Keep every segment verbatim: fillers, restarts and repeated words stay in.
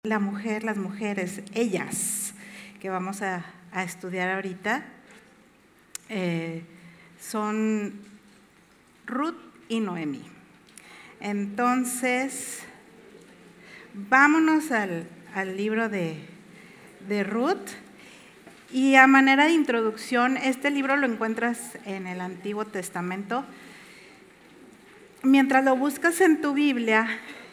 La mujer, las mujeres, ellas que vamos a, a estudiar ahorita, eh, son Ruth y Noemí. Entonces, vámonos al, al libro de, de Ruth. Y a manera de introducción, este libro lo encuentras en el Antiguo Testamento. Mientras lo buscas en tu Biblia,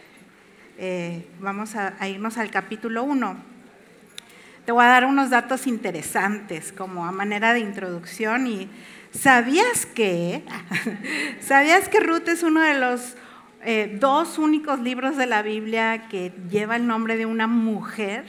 eh, vamos a, a irnos al capítulo uno. Te voy a dar unos datos interesantes como a manera de introducción. Y ¿sabías que? ¿Sabías que Ruth es uno de los eh, dos únicos libros de la Biblia que lleva el nombre de una mujer?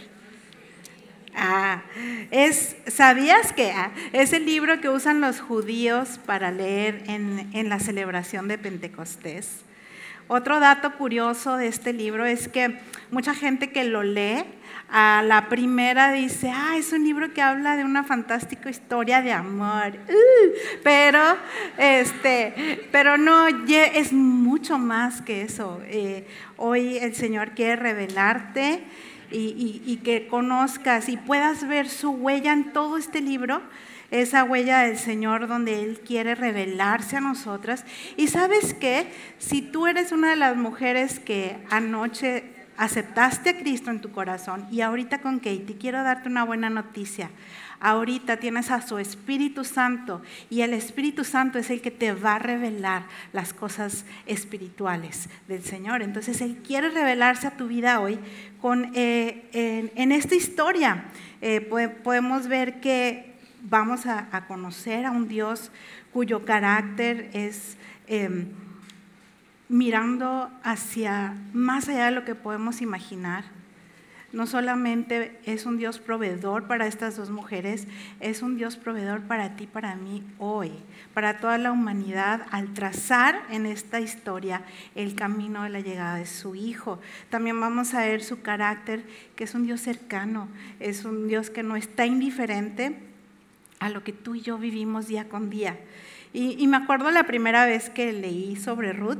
Ah, es, ¿sabías que ah, es el libro que usan los judíos para leer en, en la celebración de Pentecostés? Otro dato curioso de este libro es que mucha gente que lo lee, a la primera dice, ah, es un libro que habla de una fantástica historia de amor, uh, pero, este, pero no, es mucho más que eso. Eh, hoy el Señor quiere revelarte y, y, y que conozcas y puedas ver su huella en todo este libro, esa huella del Señor donde Él quiere revelarse a nosotras. Y ¿sabes qué? Si tú eres una de las mujeres que anoche aceptaste a Cristo en tu corazón y ahorita con Katie, quiero darte una buena noticia. Ahorita tienes a su Espíritu Santo y el Espíritu Santo es el que te va a revelar las cosas espirituales del Señor. Entonces Él quiere revelarse a tu vida hoy con, eh, en, en esta historia. Eh, podemos ver que vamos a, a conocer a un Dios cuyo carácter es eh, mirando hacia más allá de lo que podemos imaginar. No solamente es un Dios proveedor para estas dos mujeres, es un Dios proveedor para ti, para mí hoy, para toda la humanidad, al trazar en esta historia el camino de la llegada de su Hijo. También vamos a ver su carácter, que es un Dios cercano, es un Dios que no está indiferente a lo que tú y yo vivimos día con día. Y, y me acuerdo la primera vez que leí sobre Ruth,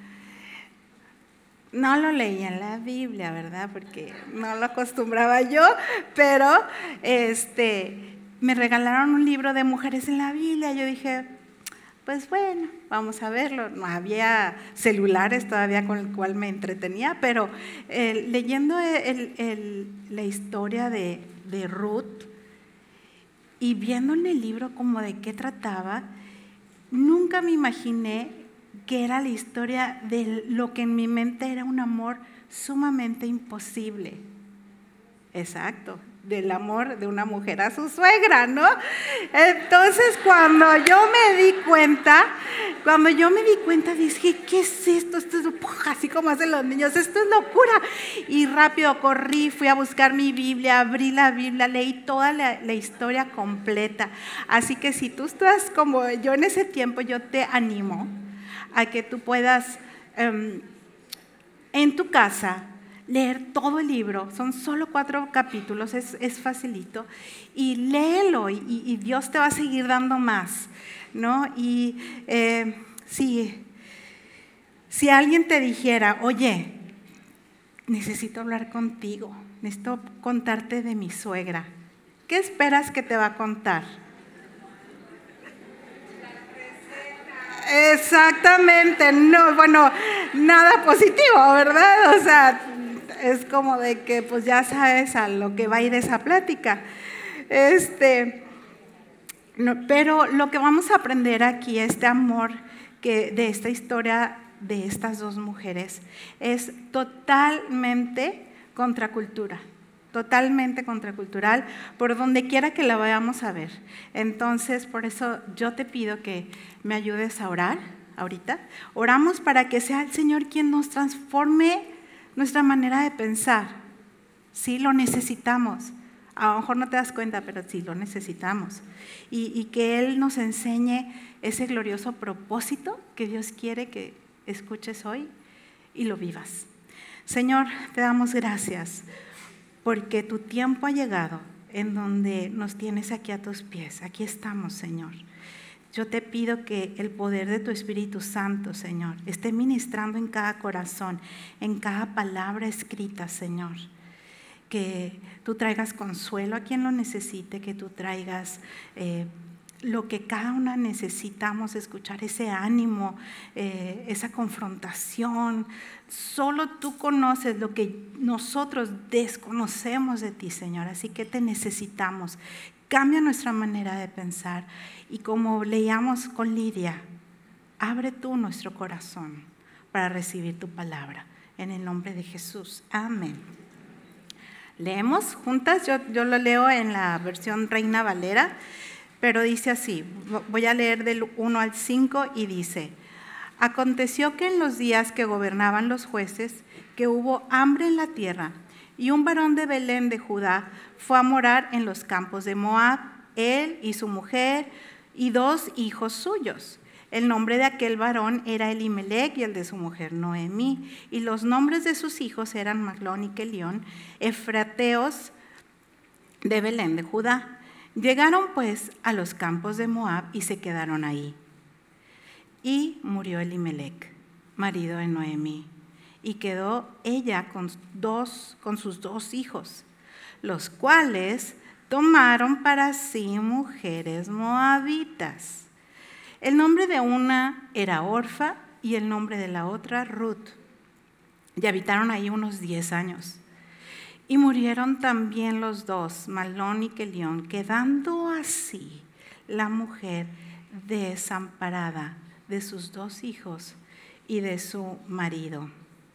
no lo leí en la Biblia, ¿verdad? Porque no lo acostumbraba yo, pero este, me regalaron un libro de mujeres en la Biblia. Yo dije, pues bueno, vamos a verlo. No había celulares todavía con el cual me entretenía, pero eh, leyendo el, el, la historia de, de Ruth y viendo en el libro como de qué trataba, nunca me imaginé que era la historia de lo que en mi mente era un amor sumamente imposible. Exacto, del amor de una mujer a su suegra, ¿no? Entonces, cuando yo me di cuenta, cuando yo me di cuenta, dije, ¿qué es esto? Esto es así como hacen los niños, esto es locura. Y rápido corrí, fui a buscar mi Biblia, abrí la Biblia, leí toda la, la historia completa. Así que si tú estás como yo en ese tiempo, yo te animo a que tú puedas um, en tu casa leer todo el libro. Son solo cuatro capítulos, es, es facilito, y léelo y, y Dios te va a seguir dando más, ¿no? Y eh, si, si alguien te dijera, oye, necesito hablar contigo, necesito contarte de mi suegra, ¿qué esperas que te va a contar? Exactamente, no, bueno, nada positivo, ¿verdad? O sea, es como de que pues ya sabes a lo que va a ir esa plática. Este, no, pero lo que vamos a aprender aquí, este amor que de esta historia de estas dos mujeres, es totalmente contracultura. Totalmente contracultural, por donde quiera que la vayamos a ver. Entonces, por eso yo te pido que me ayudes a orar ahorita. Oramos para que sea el Señor quien nos transforme nuestra manera de pensar. Sí, lo necesitamos. A lo mejor no te das cuenta, pero sí, lo necesitamos. Y, y que Él nos enseñe ese glorioso propósito que Dios quiere que escuches hoy y lo vivas. Señor, te damos gracias porque tu tiempo ha llegado en donde nos tienes aquí a tus pies. Aquí estamos, Señor. Yo te pido que el poder de tu Espíritu Santo, Señor, esté ministrando en cada corazón, en cada palabra escrita, Señor. que tú traigas consuelo a quien lo necesite, que tú traigas eh, lo que cada una necesitamos escuchar, ese ánimo, eh, esa confrontación. Solo tú conoces lo que nosotros desconocemos de ti, Señor, así que te necesitamos. Cambia nuestra manera de pensar y como leíamos con Lidia, abre tú nuestro corazón para recibir tu palabra. En el nombre de Jesús. Amén. Leemos juntas, yo, yo lo leo en la versión Reina Valera, pero dice así, voy a leer del uno al cinco y dice: aconteció que en los días que gobernaban los jueces, que hubo hambre en la tierra, y un varón de Belén de Judá fue a morar en los campos de Moab, él y su mujer y dos hijos suyos. El nombre de aquel varón era Elimelec y el de su mujer Noemí, y los nombres de sus hijos eran Maglón y Kelión, efrateos de Belén de Judá. Llegaron pues a los campos de Moab y se quedaron ahí. Y murió Elimelec, marido de Noemí, y quedó ella con, dos, con sus dos hijos, los cuales tomaron para sí mujeres moabitas. El nombre de una era Orfa y el nombre de la otra Ruth, y habitaron ahí unos diez años. Y murieron también los dos, Maglón y Kelión, quedando así la mujer desamparada de sus dos hijos y de su marido.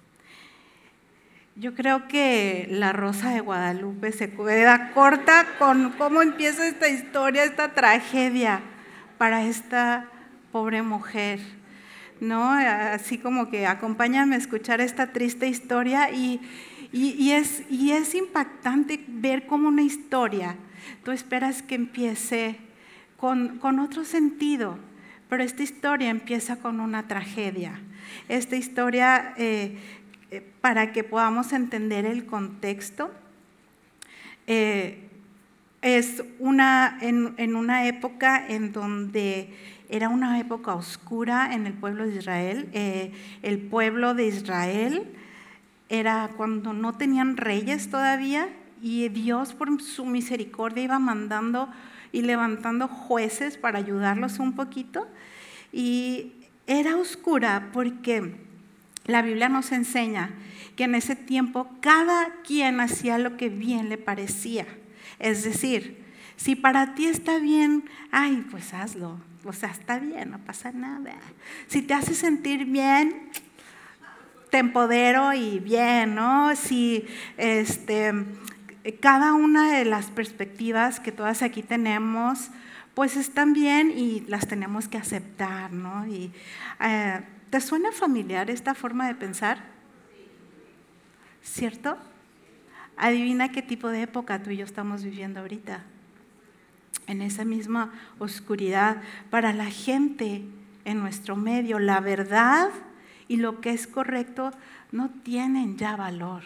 Yo creo que la Rosa de Guadalupe se queda corta con cómo empieza esta historia, esta tragedia para esta pobre mujer, ¿no? Así como que acompáñame a escuchar esta triste historia y Y, y, es, y es impactante ver cómo una historia, tú esperas que empiece con, con otro sentido, pero esta historia empieza con una tragedia. Esta historia, eh, eh, para que podamos entender el contexto, eh, es una, en, en una época en donde era una época oscura en el pueblo de Israel. Eh, el pueblo de Israel era cuando no tenían reyes todavía y Dios por su misericordia iba mandando y levantando jueces para ayudarlos un poquito. Y era oscura porque la Biblia nos enseña que en ese tiempo cada quien hacía lo que bien le parecía. Es decir, si para ti está bien, ay, pues hazlo. O sea, está bien, no pasa nada. Si te hace sentir bien, te empodero y bien, ¿no? Si este, cada una de las perspectivas que todas aquí tenemos, pues están bien y las tenemos que aceptar, ¿no? Y, eh, ¿te suena familiar esta forma de pensar? ¿Cierto? Adivina qué tipo de época tú y yo estamos viviendo ahorita. En esa misma oscuridad, para la gente en nuestro medio, la verdad y lo que es correcto no tienen ya valor.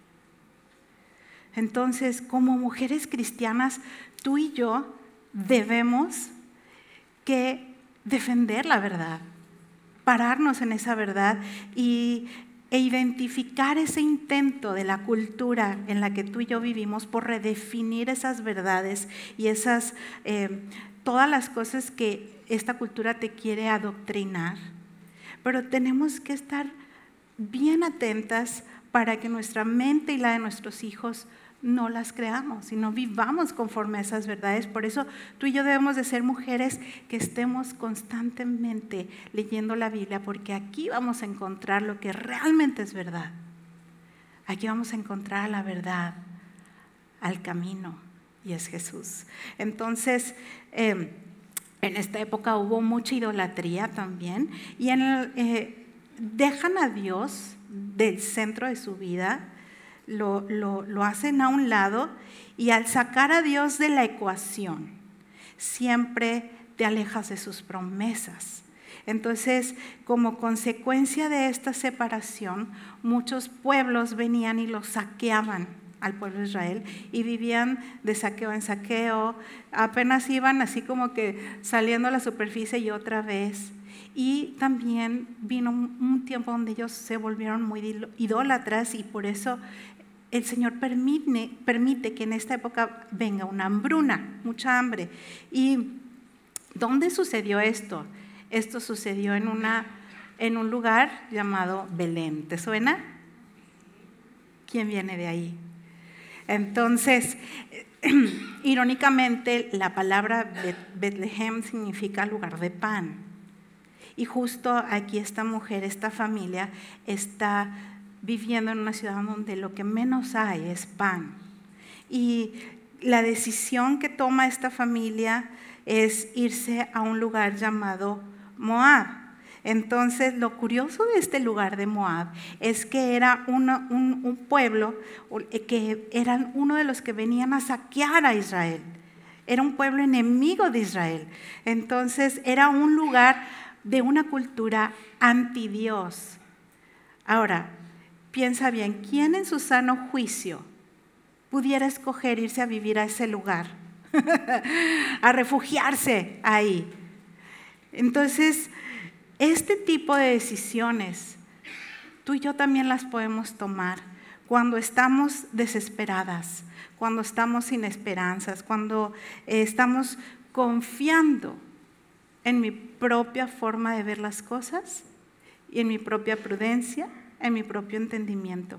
Entonces, como mujeres cristianas, tú y yo debemos que defender la verdad, pararnos en esa verdad y, e identificar ese intento de la cultura en la que tú y yo vivimos por redefinir esas verdades y esas, eh, todas las cosas que esta cultura te quiere adoctrinar. Pero tenemos que estar bien atentas para que nuestra mente y la de nuestros hijos no las creamos, sino vivamos conforme a esas verdades. Por eso tú y yo debemos de ser mujeres que estemos constantemente leyendo la Biblia, porque aquí vamos a encontrar lo que realmente es verdad. Aquí vamos a encontrar la verdad, al camino, y es Jesús. Entonces, eh, en esta época hubo mucha idolatría también, y en el, eh, dejan a Dios del centro de su vida, lo, lo, lo hacen a un lado, y al sacar a Dios de la ecuación, siempre te alejas de sus promesas. Entonces, como consecuencia de esta separación, muchos pueblos venían y los saqueaban al pueblo de Israel y vivían de saqueo en saqueo, apenas iban así como que saliendo a la superficie y otra vez. Y también vino un tiempo donde ellos se volvieron muy idólatras y por eso el Señor permite, permite que en esta época venga una hambruna, mucha hambre. ¿Y dónde sucedió esto? Esto sucedió en, una, en un lugar llamado Belén. ¿Te suena? ¿Quién viene de ahí? Entonces, irónicamente, la palabra Betlehem significa lugar de pan. Y justo aquí esta mujer, esta familia, está viviendo en una ciudad donde lo que menos hay es pan. Y la decisión que toma esta familia es irse a un lugar llamado Moab. Entonces, lo curioso de este lugar de Moab es que era una, un, un pueblo que eran uno de los que venían a saquear a Israel. Era un pueblo enemigo de Israel. Entonces, era un lugar de una cultura anti-Dios. Ahora, piensa bien, ¿quién en su sano juicio pudiera escoger irse a vivir a ese lugar? A refugiarse ahí. Entonces, este tipo de decisiones, tú y yo también las podemos tomar cuando estamos desesperadas, cuando estamos sin esperanzas, cuando eh, estamos confiando en mi propia forma de ver las cosas y en mi propia prudencia, en mi propio entendimiento.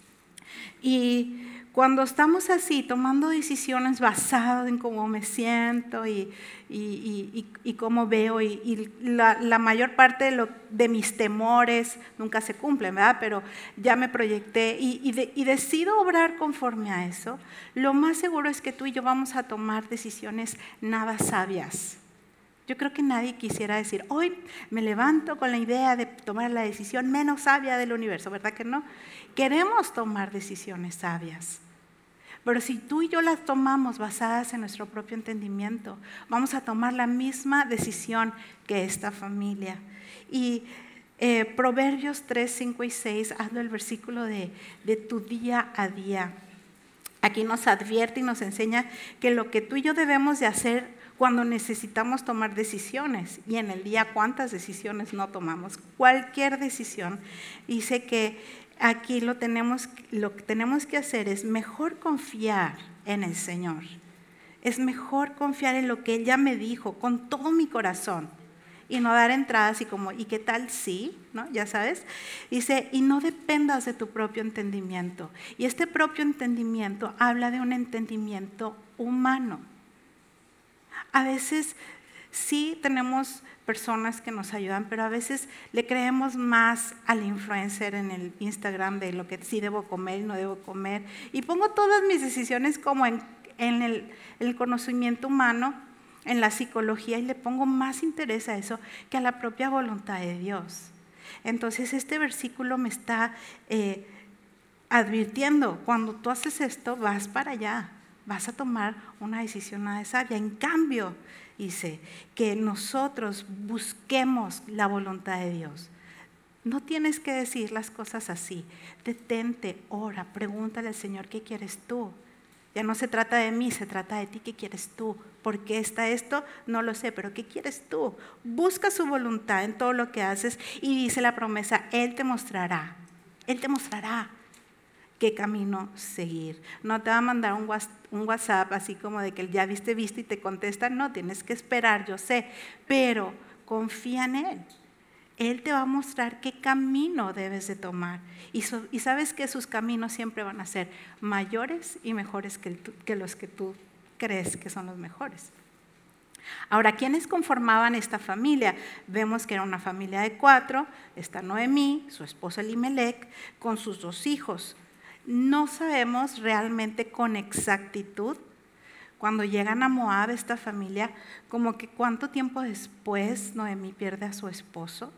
Y cuando estamos así, tomando decisiones basadas en cómo me siento y, y, y, y cómo veo, y, y la, la mayor parte de, lo, de mis temores nunca se cumplen, ¿verdad? Pero ya me proyecté y, y, de, y decido obrar conforme a eso, lo más seguro es que tú y yo vamos a tomar decisiones nada sabias. Yo creo que nadie quisiera decir, hoy me levanto con la idea de tomar la decisión menos sabia del universo, ¿verdad que no? Queremos tomar decisiones sabias, pero si tú y yo las tomamos basadas en nuestro propio entendimiento, vamos a tomar la misma decisión que esta familia. Y eh, Proverbios tres, cinco y seis, hazlo el versículo de, de tu día a día. Aquí nos advierte y nos enseña que lo que tú y yo debemos de hacer cuando necesitamos tomar decisiones, y en el día cuántas decisiones no tomamos, cualquier decisión, dice que aquí lo, tenemos, lo que tenemos que hacer es mejor confiar en el Señor, es mejor confiar en lo que Él ya me dijo con todo mi corazón y no dar entradas y como, ¿y qué tal sí? ¿No? Ya sabes, dice, y no dependas de tu propio entendimiento, y este propio entendimiento habla de un entendimiento humano. A veces sí tenemos personas que nos ayudan, pero a veces le creemos más al influencer en el Instagram de lo que sí debo comer y no debo comer. Y pongo todas mis decisiones como en, en el, el conocimiento humano, en la psicología, y le pongo más interés a eso que a la propia voluntad de Dios. Entonces este versículo me está eh, advirtiendo, cuando tú haces esto, vas para allá. Vas a tomar una decisión nada sabia. En cambio, dice que nosotros busquemos la voluntad de Dios. No tienes que decir las cosas así. Detente, ora, pregúntale al Señor, ¿qué quieres tú? Ya no se trata de mí, se trata de ti, ¿qué quieres tú? ¿Por qué está esto? No lo sé, pero ¿qué quieres tú? Busca su voluntad en todo lo que haces y dice la promesa, Él te mostrará, Él te mostrará qué camino seguir. No te va a mandar un WhatsApp así como de que ya viste, viste y te contesta. No, tienes que esperar, yo sé, pero confía en Él. Él te va a mostrar qué camino debes de tomar. Y, so, y sabes que sus caminos siempre van a ser mayores y mejores que, el, que los que tú crees que son los mejores. Ahora, ¿quiénes conformaban esta familia? Vemos que era una familia de cuatro. Está Noemí, su esposo Elimelec, con sus dos hijos. No sabemos realmente con exactitud, cuando llegan a Moab, esta familia, como que cuánto tiempo después Noemí pierde a su esposo.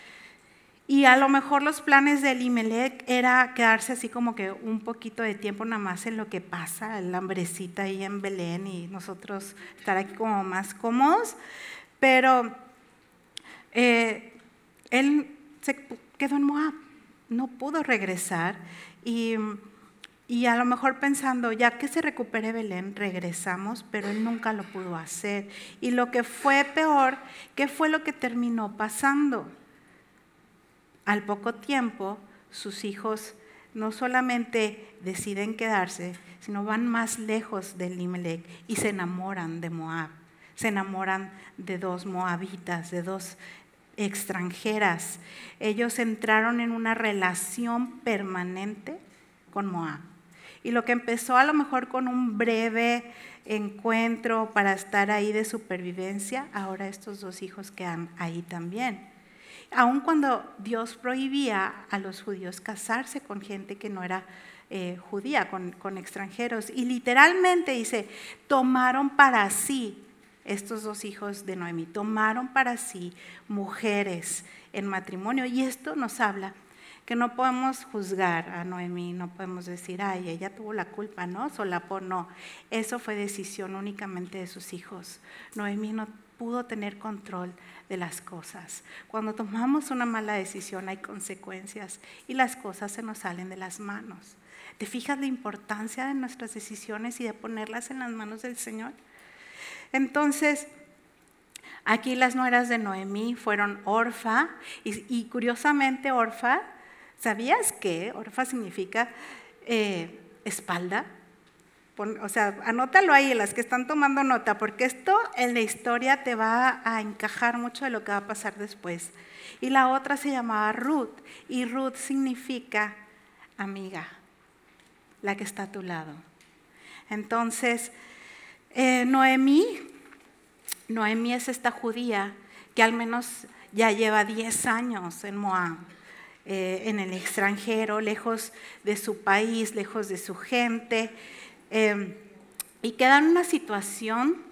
Y a lo mejor los planes de Elimelec era quedarse así como que un poquito de tiempo nada más en lo que pasa, la hambrecita ahí en Belén y nosotros estar aquí como más cómodos. Pero eh, él se quedó en Moab, no pudo regresar. Y, y a lo mejor pensando, ya que se recupere Belén, regresamos, pero él nunca lo pudo hacer. Y lo que fue peor, ¿qué fue lo que terminó pasando? Al poco tiempo, sus hijos no solamente deciden quedarse, sino van más lejos de Elimelec y se enamoran de Moab. Se enamoran de dos moabitas, de dos extranjeras. Ellos entraron en una relación permanente con Moab. Y lo que empezó a lo mejor con un breve encuentro para estar ahí de supervivencia, ahora estos dos hijos quedan ahí también. Aun cuando Dios prohibía a los judíos casarse con gente que no era eh, judía, con, con extranjeros. Y literalmente dice, tomaron para sí, estos dos hijos de Noemí, tomaron para sí mujeres en matrimonio. Y esto nos habla que no podemos juzgar a Noemí, no podemos decir, ay, ella tuvo la culpa, ¿no? Solapó, no. Eso fue decisión únicamente de sus hijos. Noemí no pudo tener control de las cosas. Cuando tomamos una mala decisión hay consecuencias y las cosas se nos salen de las manos. ¿Te fijas la importancia de nuestras decisiones y de ponerlas en las manos del Señor? Entonces, aquí las nueras de Noemí fueron Orfa, y, y curiosamente Orfa, ¿sabías que Orfa significa eh, espalda? Pon, o sea, anótalo ahí, las que están tomando nota, porque esto en la historia te va a encajar mucho de lo que va a pasar después. Y la otra se llamaba Ruth, y Ruth significa amiga, la que está a tu lado. Entonces, eh, Noemí, Noemí es esta judía que al menos ya lleva diez años en Moab, eh, en el extranjero, lejos de su país, lejos de su gente, eh, y queda en una situación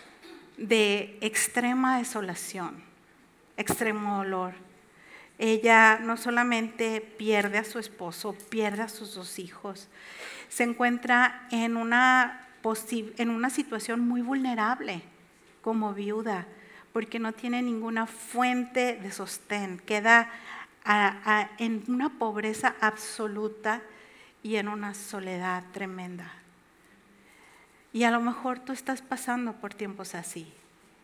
de extrema desolación, extremo dolor. Ella no solamente pierde a su esposo, pierde a sus dos hijos, se encuentra en una, en una situación muy vulnerable como viuda, porque no tiene ninguna fuente de sostén, queda a, a, en una pobreza absoluta y en una soledad tremenda. Y a lo mejor tú estás pasando por tiempos así,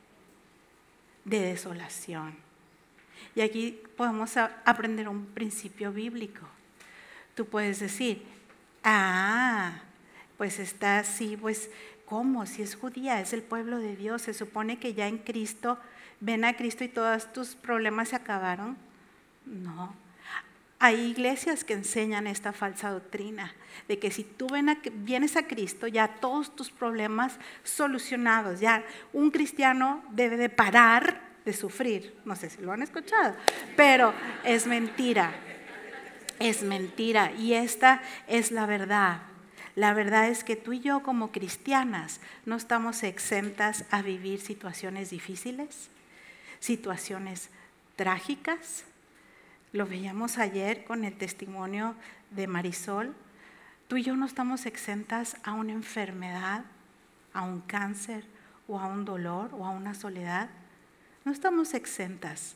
de desolación. Y aquí podemos aprender un principio bíblico. Tú puedes decir, ah, pues está así, pues ¿cómo? Si es judía, es el pueblo de Dios, se supone que ya en Cristo, ven a Cristo y todos tus problemas se acabaron. No. Hay iglesias que enseñan esta falsa doctrina, de que si tú ven a, vienes a Cristo, ya todos tus problemas solucionados, ya un cristiano debe de parar de sufrir. No sé si lo han escuchado, pero es mentira, es mentira y esta es la verdad. La verdad es que tú y yo como cristianas no estamos exentas a vivir situaciones difíciles, situaciones trágicas. Lo veíamos ayer con el testimonio de Marisol. Tú y yo no estamos exentas a una enfermedad, a un cáncer o a un dolor o a una soledad. No estamos exentas.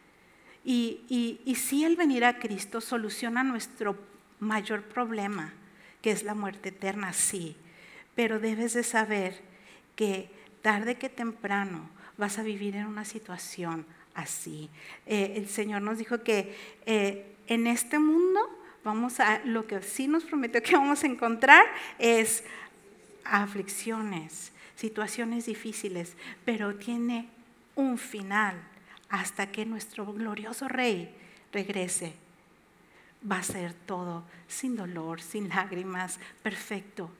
Y, y, y sí, el venir a Cristo soluciona nuestro mayor problema, que es la muerte eterna, sí. Pero debes de saber que tarde que temprano vas a vivir en una situación así. Eh, el Señor nos dijo que eh, en este mundo vamos a, lo que sí nos prometió que vamos a encontrar es aflicciones, situaciones difíciles, pero tiene un final hasta que nuestro glorioso Rey regrese. Va a ser todo sin dolor, sin lágrimas, perfecto.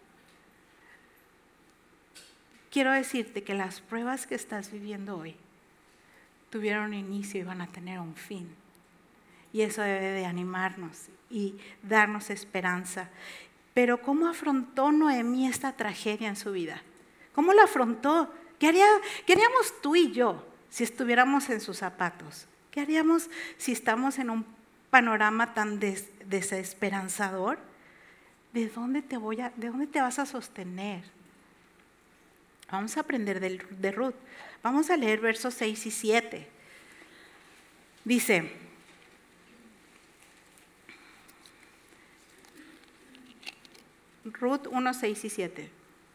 Quiero decirte que las pruebas que estás viviendo hoy tuvieron un inicio y van a tener un fin. Y eso debe de animarnos y darnos esperanza. Pero ¿cómo afrontó Noemí esta tragedia en su vida? ¿Cómo la afrontó? ¿Qué, haría, ¿Qué haríamos tú y yo si estuviéramos en sus zapatos? ¿Qué haríamos si estamos en un panorama tan des, desesperanzador? ¿De dónde te voy a, de dónde te vas a sostener? Vamos a aprender de, de Ruth. Vamos a leer versos seis y siete. Dice, Ruth uno, seis y siete.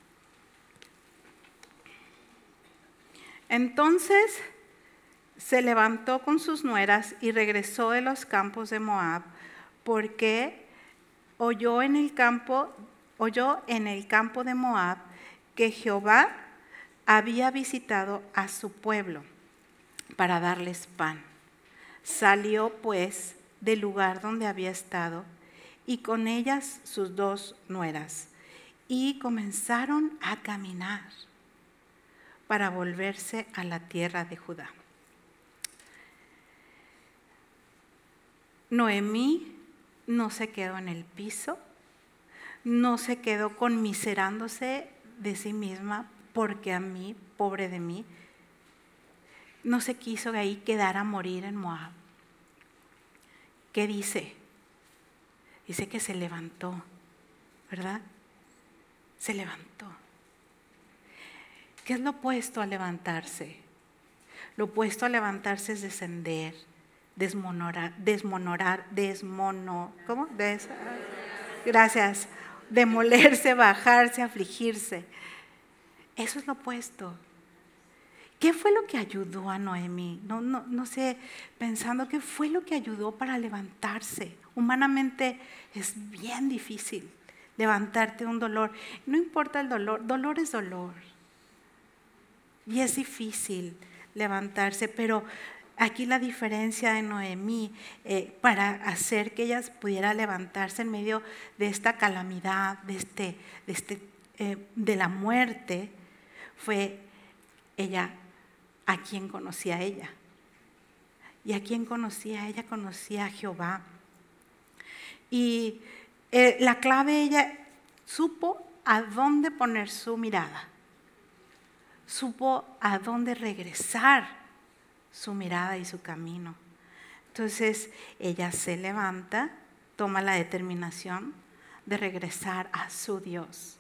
Entonces se levantó con sus nueras y regresó de los campos de Moab, porque oyó en el campo, oyó en el campo de Moab que Jehová había visitado a su pueblo para darles pan. Salió pues del lugar donde había estado y con ellas sus dos nueras y comenzaron a caminar para volverse a la tierra de Judá. Noemí no se quedó en el piso, no se quedó conmiserándose de sí misma porque a mí, pobre de mí, no se quiso de ahí quedar a morir en Moab. ¿Qué dice? Dice que se levantó, ¿verdad? Se levantó. ¿Qué es lo opuesto a levantarse? Lo opuesto a levantarse es descender, desmonorar, desmonorar, desmono, ¿cómo? Des, gracias. Demolerse, bajarse, afligirse. Eso es lo opuesto. ¿Qué fue lo que ayudó a Noemí? No, no, no sé, pensando qué fue lo que ayudó para levantarse. Humanamente es bien difícil levantarte de un dolor. No importa el dolor, dolor es dolor. Y es difícil levantarse, pero aquí la diferencia de Noemí eh, para hacer que ella pudiera levantarse en medio de esta calamidad, de, este, de, este, eh, de la muerte, fue ella a quien conocía ella. ¿Y a quién conocía? Ella conocía a Jehová. Y eh, la clave, ella supo a dónde poner su mirada. Supo a dónde regresar su mirada y su camino. Entonces ella se levanta, toma la determinación de regresar a su Dios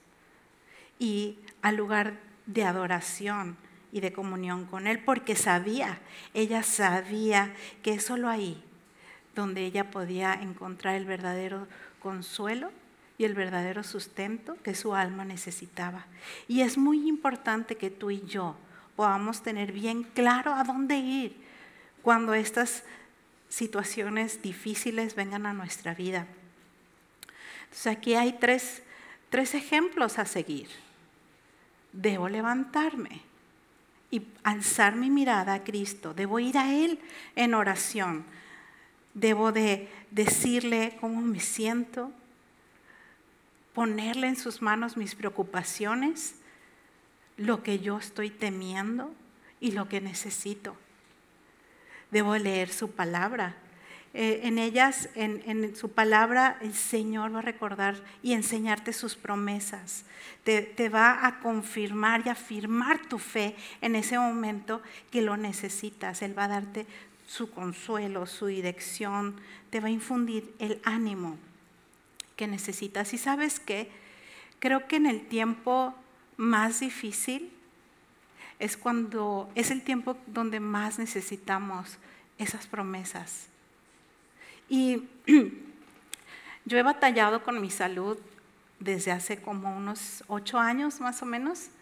y al lugar de adoración y de comunión con Él, porque sabía, ella sabía que es solo ahí donde ella podía encontrar el verdadero consuelo y el verdadero sustento que su alma necesitaba. Y es muy importante que tú y yo podamos tener bien claro a dónde ir cuando estas situaciones difíciles vengan a nuestra vida. Entonces aquí hay tres, tres ejemplos a seguir. Debo levantarme y alzar mi mirada a Cristo. Debo ir a Él en oración. Debo de decirle cómo me siento, ponerle en sus manos mis preocupaciones, lo que yo estoy temiendo y lo que necesito. Debo leer su palabra. Eh, en ellas, en, en su palabra, el Señor va a recordar y enseñarte sus promesas. Te, te va a confirmar y afirmar tu fe en ese momento que lo necesitas. Él va a darte su consuelo, su dirección, te va a infundir el ánimo que necesitas. ¿Y sabes qué? Creo que en el tiempo más difícil es cuando es el tiempo donde más necesitamos esas promesas. Y yo he batallado con mi salud desde hace como unos ocho años más o menos.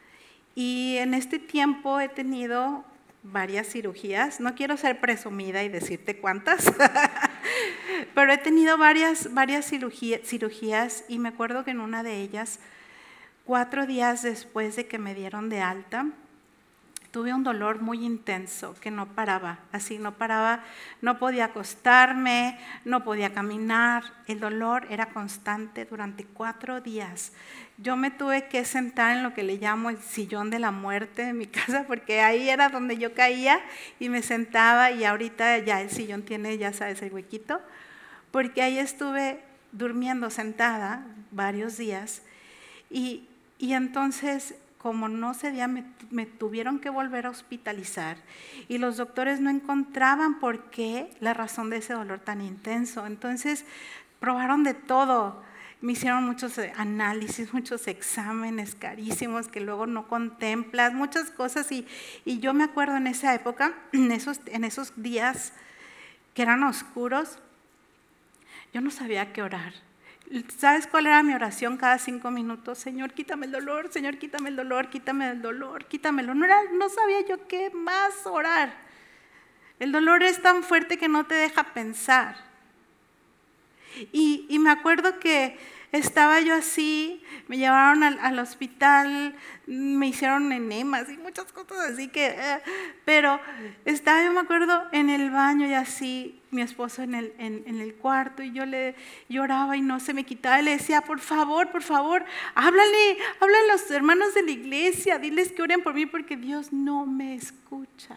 Y en este tiempo he tenido varias cirugías. No quiero ser presumida y decirte cuántas, pero he tenido varias, varias cirugía, cirugías y me acuerdo que en una de ellas, cuatro días después de que me dieron de alta, tuve un dolor muy intenso que no paraba, así no paraba, no podía acostarme, no podía caminar, el dolor era constante durante cuatro días. Yo me tuve que sentar en lo que le llamo el sillón de la muerte de mi casa, porque ahí era donde yo caía y me sentaba, y ahorita ya el sillón tiene, ya sabes, el huequito, porque ahí estuve durmiendo sentada varios días y, y entonces como no cedía, me, me tuvieron que volver a hospitalizar y los doctores no encontraban por qué la razón de ese dolor tan intenso. Entonces probaron de todo, me hicieron muchos análisis, muchos exámenes carísimos que luego no contemplas, muchas cosas y, y yo me acuerdo en esa época, en esos, en esos días que eran oscuros, yo no sabía qué orar. ¿Sabes cuál era mi oración cada cinco minutos? Señor, quítame el dolor, Señor, quítame el dolor, quítame el dolor, quítamelo. No, era, no sabía yo qué más orar. El dolor es tan fuerte que no te deja pensar. Y, y me acuerdo que estaba yo así, me llevaron al, al hospital, me hicieron enemas y muchas cosas así que, eh, pero estaba yo me acuerdo en el baño y así, mi esposo en el, en, en el cuarto y yo le lloraba y no se me quitaba y le decía, por favor, por favor, háblale, háblale a los hermanos de la iglesia, diles que oren por mí porque Dios no me escucha.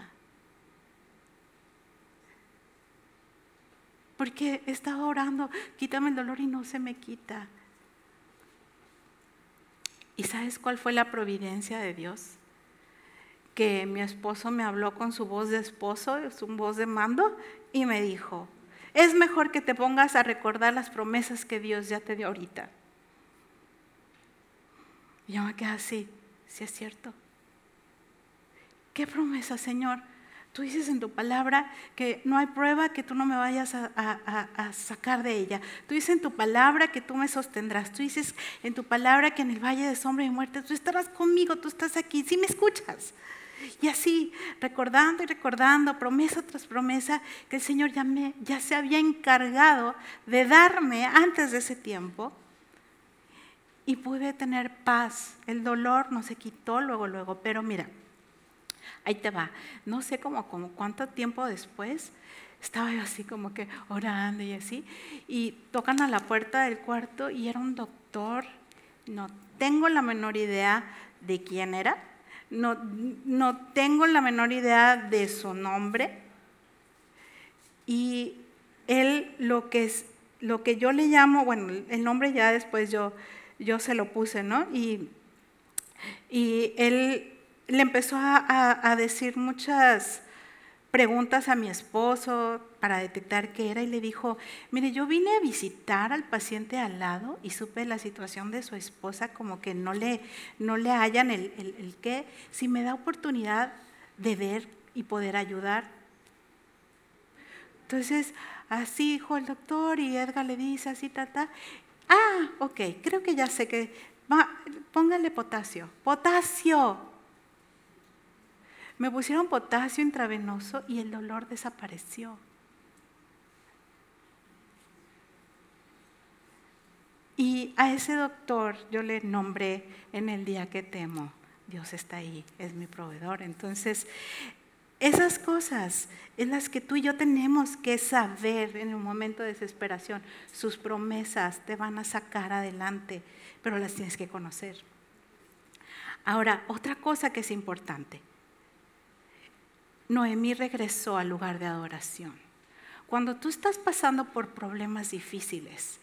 Porque estaba orando, quítame el dolor y no se me quita. ¿Y sabes cuál fue la providencia de Dios? Que mi esposo me habló con su voz de esposo, su voz de mando, y me dijo, es mejor que te pongas a recordar las promesas que Dios ya te dio ahorita. Y yo me quedé así, sí es cierto. ¿Qué promesa, Señor? Tú dices en tu palabra que no hay prueba que tú no me vayas a, a, a sacar de ella. Tú dices en tu palabra que tú me sostendrás. Tú dices en tu palabra que en el valle de sombra y muerte tú estarás conmigo, tú estás aquí, ¿sí me escuchas? Y así, recordando y recordando, promesa tras promesa, que el Señor ya, me, ya se había encargado de darme antes de ese tiempo. Y pude tener paz. El dolor no se quitó luego, luego, pero mira, ahí te va, no sé cómo, como cuánto tiempo después, estaba yo así como que orando y así, y tocan a la puerta del cuarto y era un doctor, no tengo la menor idea de quién era, no, no tengo la menor idea de su nombre, y él lo que, es, lo que yo le llamo, bueno, el nombre ya después yo, yo se lo puse, ¿no? Y, y él le empezó a, a, a decir muchas preguntas a mi esposo para detectar qué era y le dijo, mire, yo vine a visitar al paciente al lado y supe la situación de su esposa, como que no le, no le hallan el, el, el qué, si me da oportunidad de ver y poder ayudar. Entonces, así dijo el doctor y Edgar le dice así, ta, ta. Ah, ok, creo que ya sé que, va, póngale potasio, potasio. Me pusieron potasio intravenoso y el dolor desapareció. Y a ese doctor yo le nombré en el día que temo. Dios está ahí, es mi proveedor. Entonces, esas cosas en las que tú y yo tenemos que saber en un momento de desesperación. Sus promesas te van a sacar adelante, pero las tienes que conocer. Ahora, otra cosa que es importante. Noemí regresó al lugar de adoración. Cuando tú estás pasando por problemas difíciles,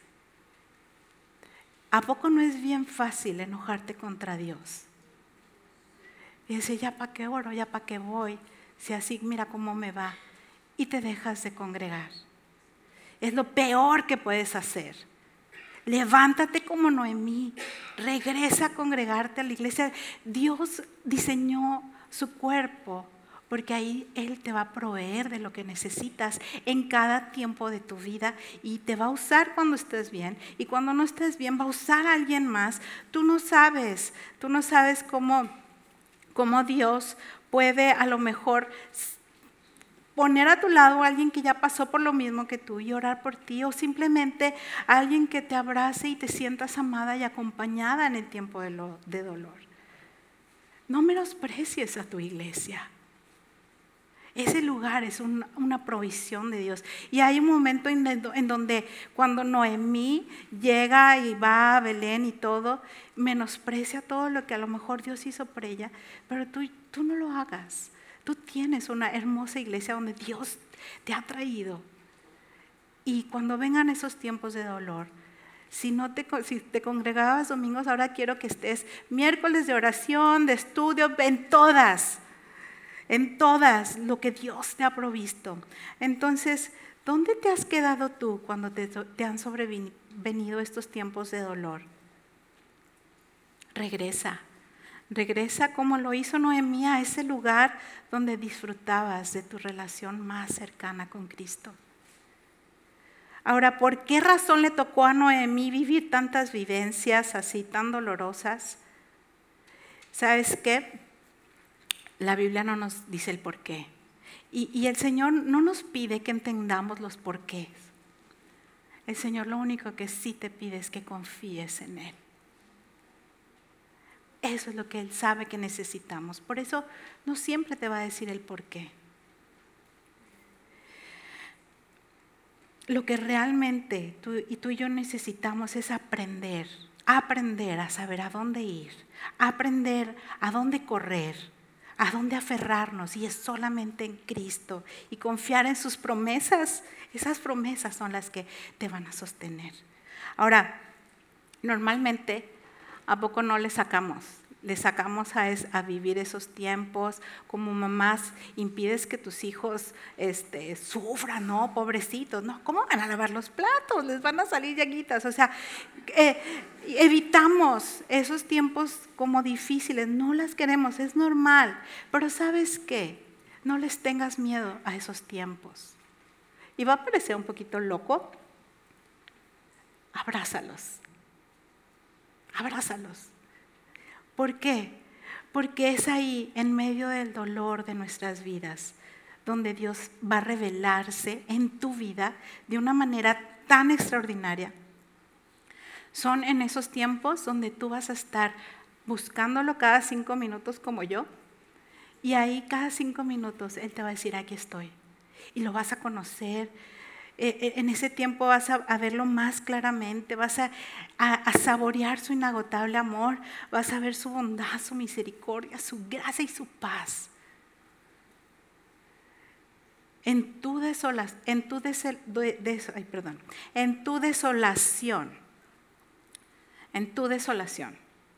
¿a poco no es bien fácil enojarte contra Dios? Y decir, ya para qué oro, ya para qué voy, si así mira cómo me va, y te dejas de congregar. Es lo peor que puedes hacer. Levántate como Noemí, regresa a congregarte a la iglesia. Dios diseñó su cuerpo porque ahí Él te va a proveer de lo que necesitas en cada tiempo de tu vida y te va a usar cuando estés bien y cuando no estés bien va a usar a alguien más. Tú no sabes, tú no sabes cómo, cómo Dios puede a lo mejor poner a tu lado a alguien que ya pasó por lo mismo que tú y orar por ti, o simplemente a alguien que te abrace y te sientas amada y acompañada en el tiempo de, lo, de dolor. No menosprecies a tu iglesia. Ese lugar es un, una provisión de Dios. Y hay un momento en, en donde cuando Noemí llega y va a Belén y todo, menosprecia todo lo que a lo mejor Dios hizo por ella, pero tú, tú no lo hagas. Tú tienes una hermosa iglesia donde Dios te ha traído. Y cuando vengan esos tiempos de dolor, si, no te, si te congregabas domingos, ahora quiero que estés miércoles de oración, de estudio, en todas. En todas lo que Dios te ha provisto. Entonces, ¿dónde te has quedado tú cuando te, te han sobrevenido estos tiempos de dolor? Regresa, regresa como lo hizo Noemí a ese lugar donde disfrutabas de tu relación más cercana con Cristo. Ahora, ¿por qué razón le tocó a Noemí vivir tantas vivencias así tan dolorosas? ¿Sabes qué? La Biblia no nos dice el por qué. Y, y el Señor no nos pide que entendamos los porqués. El Señor lo único que sí te pide es que confíes en Él. Eso es lo que Él sabe que necesitamos. Por eso no siempre te va a decir el por qué. Lo que realmente tú y, tú y yo necesitamos es aprender, aprender a saber a dónde ir, aprender a dónde correr, a dónde aferrarnos, y es solamente en Cristo, y confiar en sus promesas. Esas promesas son las que te van a sostener. Ahora, normalmente, ¿a poco no le sacamos? Le sacamos a, es, a vivir esos tiempos. Como mamás, impides que tus hijos este, sufran, ¿no? Pobrecitos, ¿no? ¿Cómo van a lavar los platos? Les van a salir llaguitas. O sea, eh, evitamos esos tiempos como difíciles. No las queremos, es normal. Pero ¿sabes qué? No les tengas miedo a esos tiempos. Y va a parecer un poquito loco. Abrázalos. Abrázalos. ¿Por qué? Porque es ahí, en medio del dolor de nuestras vidas, donde Dios va a revelarse en tu vida de una manera tan extraordinaria. Son en esos tiempos donde tú vas a estar buscándolo cada cinco minutos como yo, y ahí cada cinco minutos Él te va a decir, aquí estoy, y lo vas a conocer. En ese tiempo vas a, a verlo más claramente, vas a, a, a saborear su inagotable amor, vas a ver su bondad, su misericordia, su gracia y su paz. En tu, desola, en tu, desel, de, des, ay, perdón, en tu desolación, en tu desolación,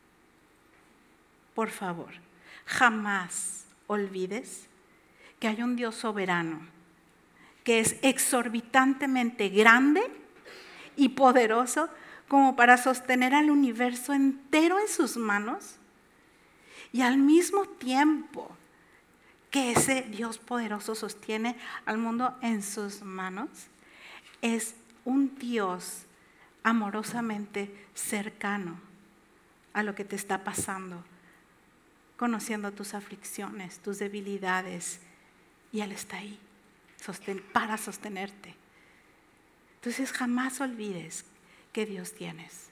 por favor, jamás olvides que hay un Dios soberano, que es exorbitantemente grande y poderoso como para sostener al universo entero en sus manos, y al mismo tiempo que ese Dios poderoso sostiene al mundo en sus manos, es un Dios amorosamente cercano a lo que te está pasando, conociendo tus aflicciones, tus debilidades, y Él está ahí para sostenerte. Entonces jamás olvides que Dios tienes.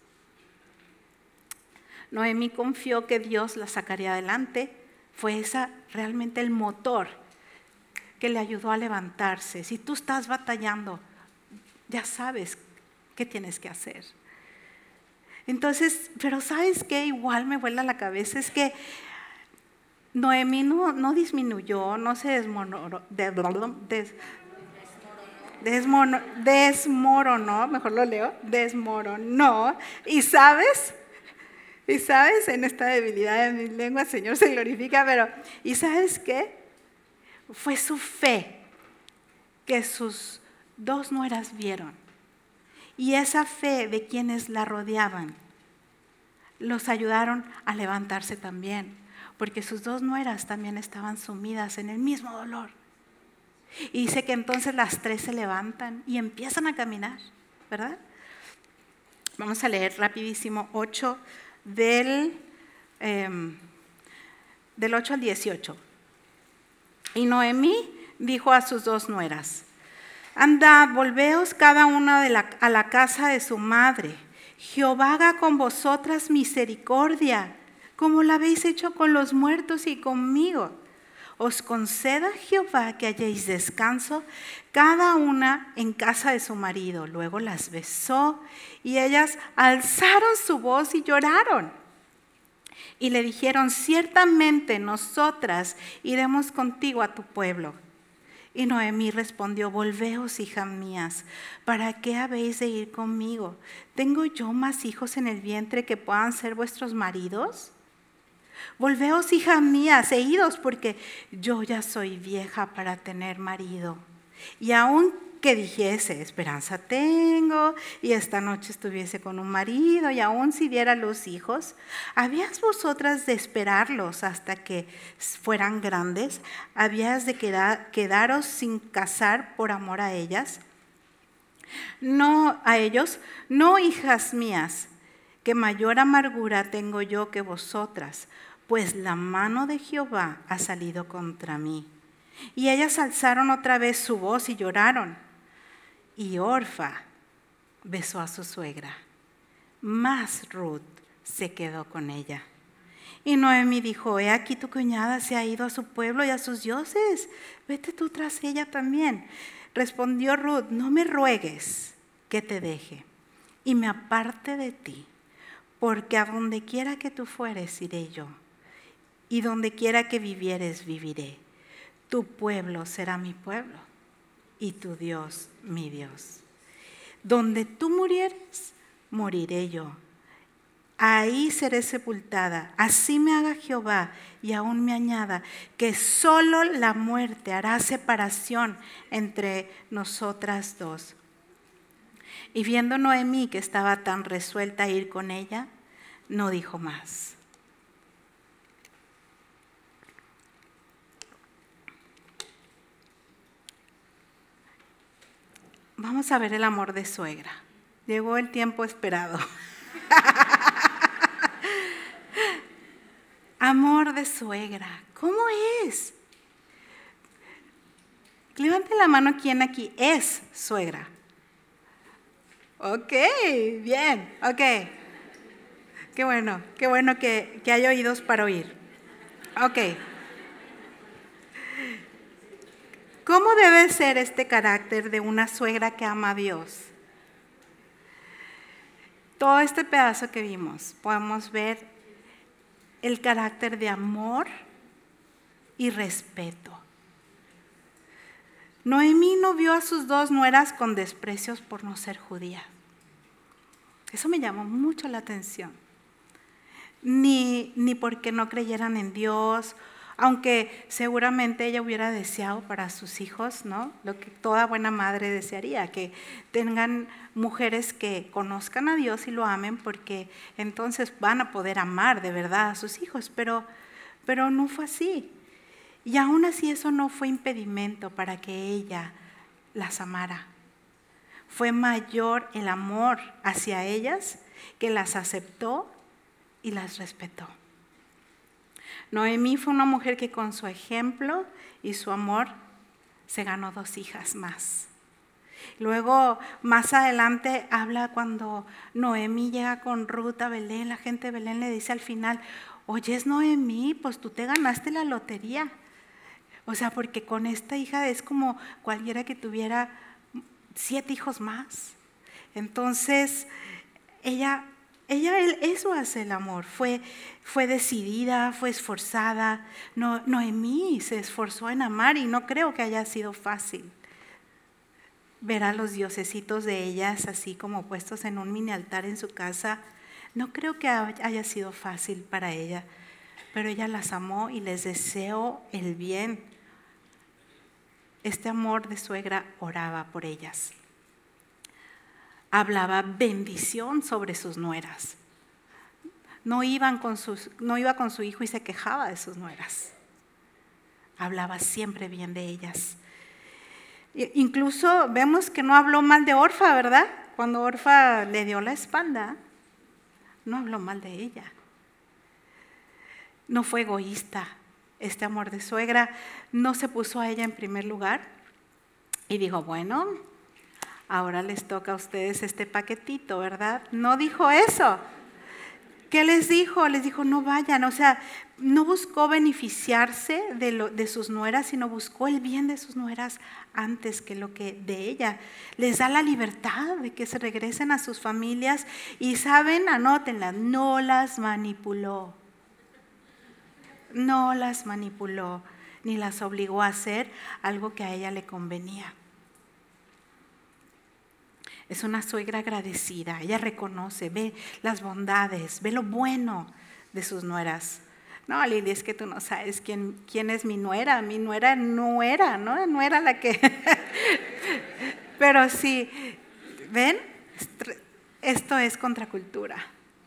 Noemí confió que Dios la sacaría adelante. Fue esa realmente el motor que le ayudó a levantarse. Si tú estás batallando, ya sabes qué tienes que hacer. Entonces, pero ¿sabes qué? Igual me vuela la cabeza, es que Noemí no, no disminuyó, no se desmoronó, des, des, desmoronó, desmoronó, mejor lo leo, desmoronó. Y sabes, y sabes, en esta debilidad de mi lengua, Señor se glorifica, pero, ¿y sabes qué? Fue su fe que sus dos nueras vieron. Y esa fe de quienes la rodeaban los ayudaron a levantarse también, porque sus dos nueras también estaban sumidas en el mismo dolor. Y dice que entonces las tres se levantan y empiezan a caminar, ¿verdad? Vamos a leer rapidísimo ocho del, eh, del ocho al dieciocho. Y Noemí dijo a sus dos nueras: andad, volveos cada una de la, a la casa de su madre. Jehová haga con vosotras misericordia, como la habéis hecho con los muertos y conmigo. Os conceda Jehová que halléis descanso, cada una en casa de su marido. Luego las besó, y ellas alzaron su voz y lloraron. Y le dijeron: ciertamente nosotras iremos contigo a tu pueblo. Y Noemí respondió: volveos, hijas mías, ¿para qué habéis de ir conmigo? ¿Tengo yo más hijos en el vientre que puedan ser vuestros maridos? Volveos, hijas mías, e idos, porque yo ya soy vieja para tener marido. Y aun que dijese: esperanza tengo, y esta noche estuviese con un marido, y aun si diera los hijos, ¿habías vosotras de esperarlos hasta que fueran grandes? ¿Habías de quedar, quedaros sin casar por amor a ellas? No, a ellos, no, hijas mías, que mayor amargura tengo yo que vosotras, pues la mano de Jehová ha salido contra mí. Y ellas alzaron otra vez su voz y lloraron. Y Orfa, besó a su suegra, mas Ruth se quedó con ella. Y Noemí dijo, he aquí tu cuñada se ha ido a su pueblo y a sus dioses, vete tú tras ella también. Respondió Ruth, no me ruegues que te deje y me aparte de ti, porque a donde quiera que tú fueres iré yo, y donde quiera que vivieres viviré. Tu pueblo será mi pueblo y tu Dios mi Dios. Donde tú murieres, moriré yo. Ahí seré sepultada. Así me haga Jehová y aún me añada que solo la muerte hará separación entre nosotras dos. Y viendo Noemí que estaba tan resuelta a ir con ella, no dijo más. Vamos a ver el amor de suegra. Llegó el tiempo esperado. Amor de suegra, ¿cómo es? Levante la mano quien aquí es suegra. Ok, bien, ok. Qué bueno, qué bueno que, que hay oídos para oír. Ok. ¿Cómo debe ser este carácter de una suegra que ama a Dios? Todo este pedazo que vimos, podemos ver el carácter de amor y respeto. Noemí no vio a sus dos nueras con desprecios por no ser judía. Eso me llamó mucho la atención. Ni, ni porque no creyeran en Dios, aunque seguramente ella hubiera deseado para sus hijos, ¿no? Lo que toda buena madre desearía, que tengan mujeres que conozcan a Dios y lo amen, porque entonces van a poder amar de verdad a sus hijos, pero, pero no fue así. Y aún así eso no fue impedimento para que ella las amara. Fue mayor el amor hacia ellas, que las aceptó y las respetó. Noemí fue una mujer que con su ejemplo y su amor se ganó dos hijas más. Luego, más adelante, habla cuando Noemí llega con Ruth a Belén. La gente de Belén le dice al final, oye, es Noemí, pues tú te ganaste la lotería. O sea, porque con esta hija es como cualquiera que tuviera siete hijos más. Entonces, ella... Ella, eso hace el amor, fue, fue decidida, fue esforzada. No, Noemí se esforzó en amar y no creo que haya sido fácil ver a los diosesitos de ellas así como puestos en un mini altar en su casa. No creo que haya sido fácil para ella, pero ella las amó y les deseo el bien. Este amor de suegra oraba por ellas. Hablaba bendición sobre sus nueras. No, iban con sus, no iba con su hijo y se quejaba de sus nueras. Hablaba siempre bien de ellas. Incluso vemos que no habló mal de Orfa, ¿verdad? Cuando Orfa le dio la espalda, no habló mal de ella. No fue egoísta. Este amor de suegra no se puso a ella en primer lugar y dijo, bueno, ahora les toca a ustedes este paquetito, ¿verdad? No dijo eso. ¿Qué les dijo? Les dijo, no vayan. O sea, no buscó beneficiarse de, lo, de sus nueras, sino buscó el bien de sus nueras antes que lo que de ella. Les da la libertad de que se regresen a sus familias y saben, anótenlas, no las manipuló. No las manipuló, ni las obligó a hacer algo que a ella le convenía. Es una suegra agradecida, ella reconoce, ve las bondades, ve lo bueno de sus nueras. No, Lili, es que tú no sabes quién, quién es mi nuera, mi nuera no era, ¿no? No era la que... Pero sí, ¿ven? Esto es contracultura.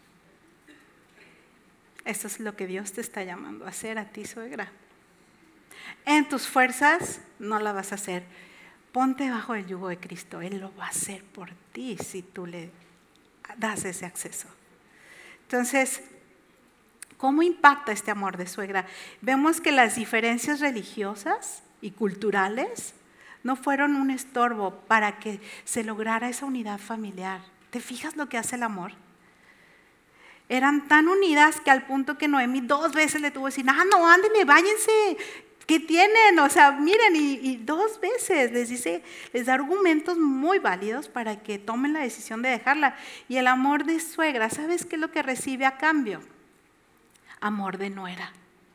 Esto es lo que Dios te está llamando a hacer a ti, suegra. En tus fuerzas no la vas a hacer. Ponte bajo el yugo de Cristo, Él lo va a hacer por ti si tú le das ese acceso. Entonces, ¿cómo impacta este amor de suegra? Vemos que las diferencias religiosas y culturales no fueron un estorbo para que se lograra esa unidad familiar. ¿Te fijas lo que hace el amor? Eran tan unidas que al punto que Noemí dos veces le tuvo que decir, ah, no, ándeme, váyanse, ¿qué tienen? O sea, miren, y, y dos veces les dice, les da argumentos muy válidos para que tomen la decisión de dejarla. Y el amor de suegra, ¿sabes qué es lo que recibe a cambio? Amor de nuera.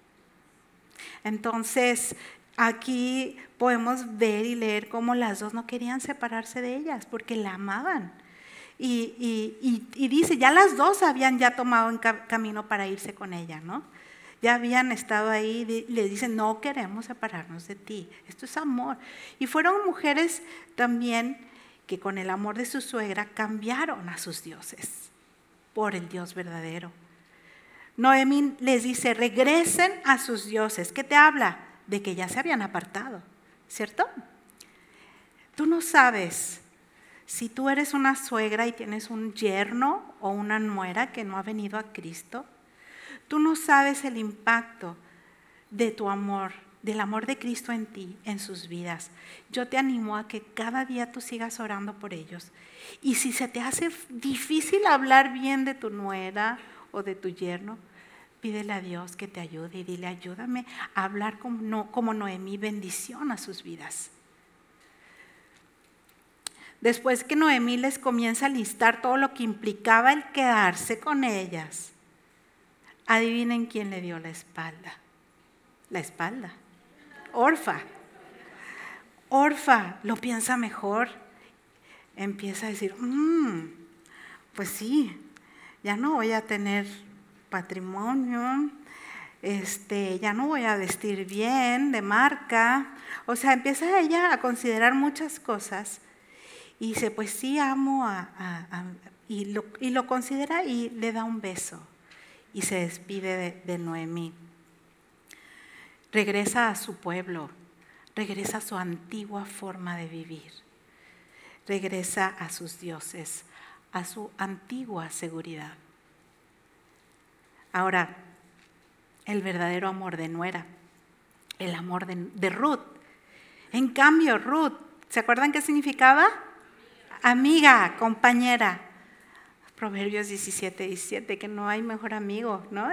Entonces, aquí podemos ver y leer cómo las dos no querían separarse de ellas porque la amaban. Y, y, y, y dice, ya las dos habían ya tomado en ca- camino para irse con ella, ¿no? Ya habían estado ahí, le dicen, no queremos separarnos de ti, esto es amor. Y fueron mujeres también que con el amor de su suegra cambiaron a sus dioses por el Dios verdadero. Noemí les dice, regresen a sus dioses. ¿Qué te habla? De que ya se habían apartado, ¿cierto? Tú no sabes si tú eres una suegra y tienes un yerno o una nuera que no ha venido a Cristo. Tú no sabes el impacto de tu amor, del amor de Cristo en ti, en sus vidas. Yo te animo a que cada día tú sigas orando por ellos. Y si se te hace difícil hablar bien de tu nuera o de tu yerno, pídele a Dios que te ayude y dile, ayúdame a hablar como, no, como Noemí, bendición a sus vidas. Después que Noemí les comienza a listar todo lo que implicaba el quedarse con ellas, adivinen quién le dio la espalda. La espalda. Orfa. Orfa lo piensa mejor. Empieza a decir, mmm, pues sí, ya no voy a tener patrimonio, este, ya no voy a vestir bien, de marca. O sea, empieza ella a considerar muchas cosas. Y dice, pues sí, amo a, a, a y, lo, y lo considera y le da un beso. Y se despide de, de Noemí. Regresa a su pueblo, regresa a su antigua forma de vivir. Regresa a sus dioses, a su antigua seguridad. Ahora, el verdadero amor de nuera, el amor de, de Ruth. En cambio, Ruth, ¿se acuerdan qué significaba? Amiga, compañera. Proverbios diecisiete, diecisiete, que no hay mejor amigo, ¿no?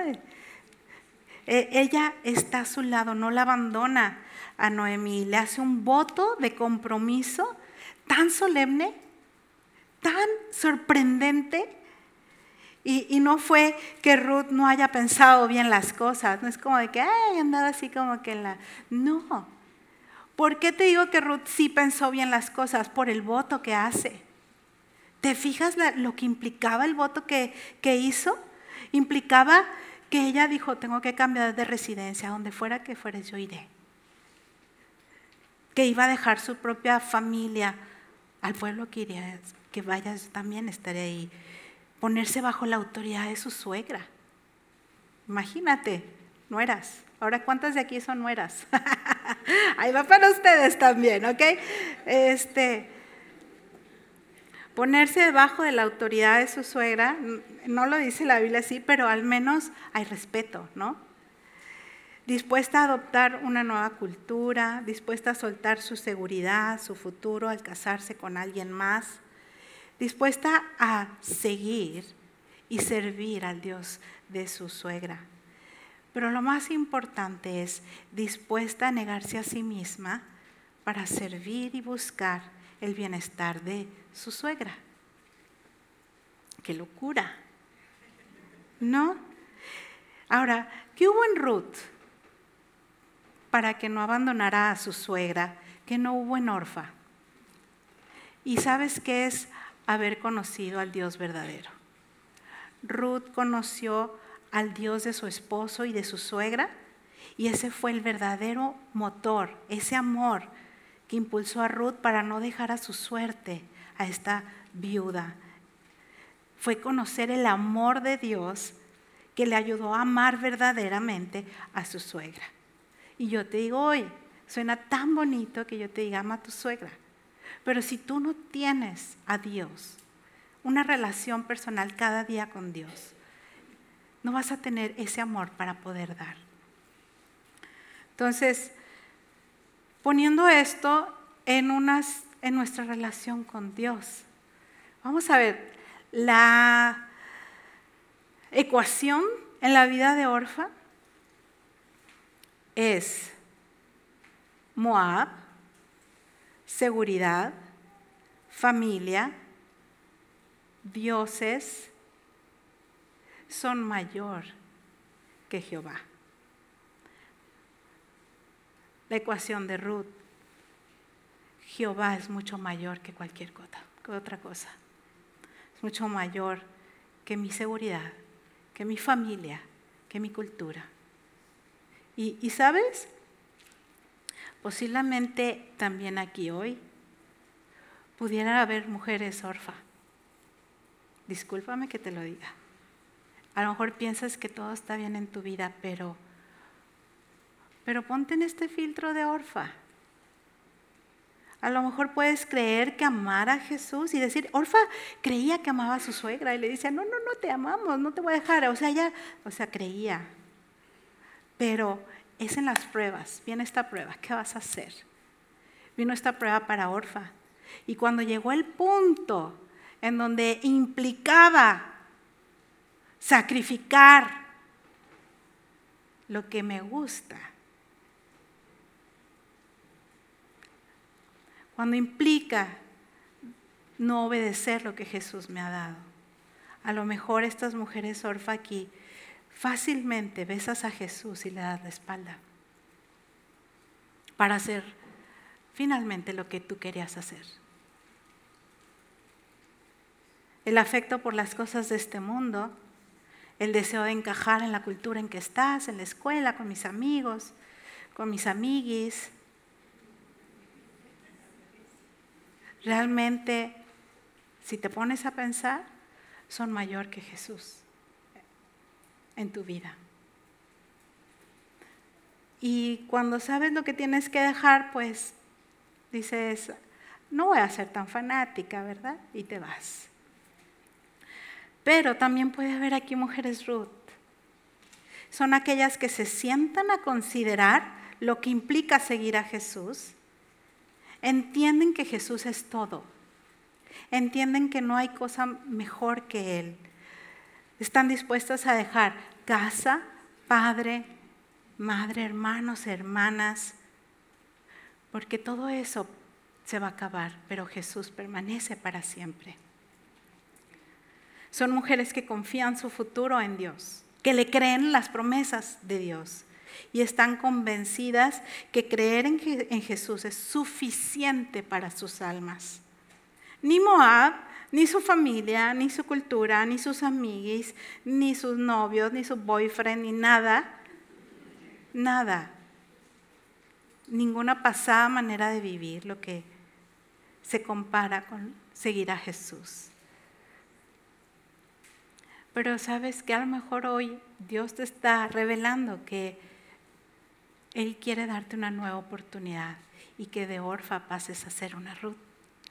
Ella está a su lado, no la abandona a Noemí, le hace un voto de compromiso tan solemne, tan sorprendente. Y, y no fue que Ruth no haya pensado bien las cosas, no es como de que, ay, andaba así como que en la... No. ¿Por qué te digo que Ruth sí pensó bien las cosas? Por el voto que hace. ¿Te fijas la, lo que implicaba el voto que, que hizo? Implicaba que ella dijo, tengo que cambiar de residencia, donde fuera que fueres yo iré. Que iba a dejar su propia familia, al pueblo que iría, que vayas, yo también estaré ahí. Ponerse bajo la autoridad de su suegra. Imagínate, nueras. Ahora, ¿cuántas de aquí son nueras? Ahí va para ustedes también, ¿ok? Este, ponerse debajo de la autoridad de su suegra, no lo dice la Biblia así, pero al menos hay respeto, ¿no? Dispuesta a adoptar una nueva cultura, dispuesta a soltar su seguridad, su futuro, al casarse con alguien más, dispuesta a seguir y servir al Dios de su suegra. Pero lo más importante es dispuesta a negarse a sí misma para servir y buscar el bienestar de su suegra. ¡Qué locura! ¿No? Ahora, ¿qué hubo en Ruth para que no abandonara a su suegra? ¿Qué no hubo en Orfa? ¿Y sabes qué es haber conocido al Dios verdadero? Ruth conoció al Dios de su esposo y de su suegra, y ese fue el verdadero motor, ese amor que impulsó a Ruth para no dejar a su suerte a esta viuda. Fue conocer el amor de Dios que le ayudó a amar verdaderamente a su suegra. Y yo te digo hoy, suena tan bonito que yo te diga, ama a tu suegra. Pero si tú no tienes a Dios, una relación personal cada día con Dios, no vas a tener ese amor para poder dar. Entonces, poniendo esto en, unas, en nuestra relación con Dios. Vamos a ver, la ecuación en la vida de Orfa es Moab, seguridad, familia, dioses, son mayor que Jehová. La ecuación de Ruth, Jehová es mucho mayor que cualquier cosa, que otra cosa. Es mucho mayor que mi seguridad, que mi familia, que mi cultura. Y, y ¿sabes? Posiblemente también aquí hoy pudiera haber mujeres Orfa. Discúlpame que te lo diga. A lo mejor piensas que todo está bien en tu vida, pero, pero ponte en este filtro de Orfa. A lo mejor puedes creer que amar a Jesús y decir, Orfa creía que amaba a su suegra y le dice, no, no, no te amamos, no te voy a dejar. O sea, ya, o sea, creía. Pero es en las pruebas, viene esta prueba, ¿qué vas a hacer? Vino esta prueba para Orfa. Y cuando llegó el punto en donde implicaba sacrificar lo que me gusta, cuando implica no obedecer lo que Jesús me ha dado, a lo mejor estas mujeres Orfa aquí fácilmente besas a Jesús y le das la espalda para hacer finalmente lo que tú querías hacer. El afecto por las cosas de este mundo, el deseo de encajar en la cultura en que estás, en la escuela, con mis amigos, con mis amiguis. Realmente, si te pones a pensar, son mayor que Jesús en tu vida. Y cuando sabes lo que tienes que dejar, pues dices, no voy a ser tan fanática, ¿verdad? Y te vas. Pero también puede haber aquí mujeres Ruth. Son aquellas que se sientan a considerar lo que implica seguir a Jesús. Entienden que Jesús es todo. Entienden que no hay cosa mejor que Él. Están dispuestas a dejar casa, padre, madre, hermanos, hermanas, porque todo eso se va a acabar, pero Jesús permanece para siempre. Son mujeres que confían su futuro en Dios, que le creen las promesas de Dios y están convencidas que creer en, en Jesús es suficiente para sus almas. Ni Moab, ni su familia, ni su cultura, ni sus amiguis, ni sus novios, ni su boyfriend, ni nada, nada, ninguna pasada manera de vivir lo que se compara con seguir a Jesús. Pero sabes que a lo mejor hoy Dios te está revelando que Él quiere darte una nueva oportunidad y que de Orfa pases a ser una Ruth.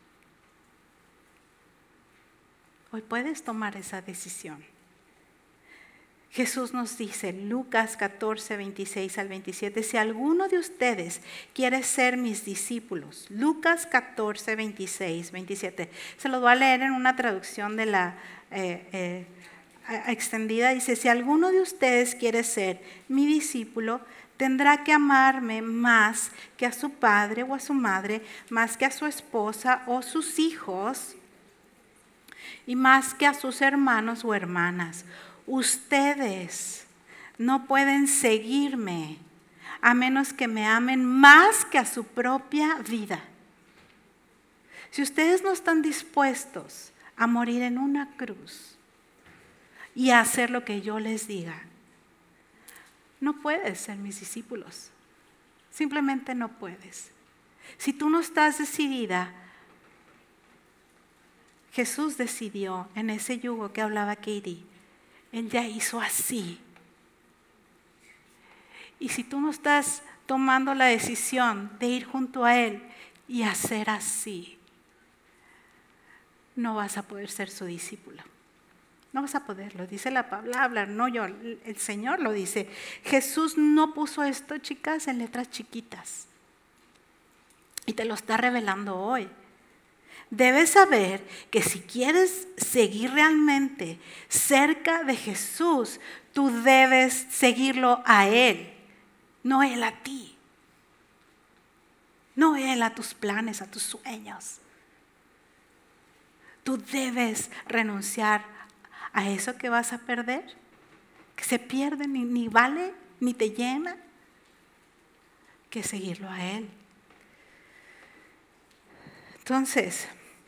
Hoy puedes tomar esa decisión. Jesús nos dice, Lucas catorce, veintiséis al veintisiete, si alguno de ustedes quiere ser mis discípulos, Lucas catorce, veintiséis, veintisiete, se lo voy a leer en una traducción de la eh, eh, extendida, dice, si alguno de ustedes quiere ser mi discípulo, tendrá que amarme más que a su padre o a su madre, más que a su esposa o sus hijos, y más que a sus hermanos o hermanas. Ustedes no pueden seguirme a menos que me amen más que a su propia vida. Si ustedes no están dispuestos a morir en una cruz y a hacer lo que yo les diga, no puedes ser mis discípulos. Simplemente no puedes. Si tú no estás decidida, Jesús decidió en ese yugo que hablaba Katie, Él ya hizo así. Y si tú no estás tomando la decisión de ir junto a Él y hacer así, no vas a poder ser su discípulo. No vas a poder, lo dice la palabra, no yo, el Señor lo dice. Jesús no puso esto, chicas, en letras chiquitas. y te lo está revelando hoy. Debes saber que si quieres seguir realmente cerca de Jesús, tú debes seguirlo a Él, no Él a ti. No Él a tus planes, a tus sueños. Tú debes renunciar a eso que vas a perder, que se pierde, ni, ni vale, ni te llena, que seguirlo a Él. Entonces,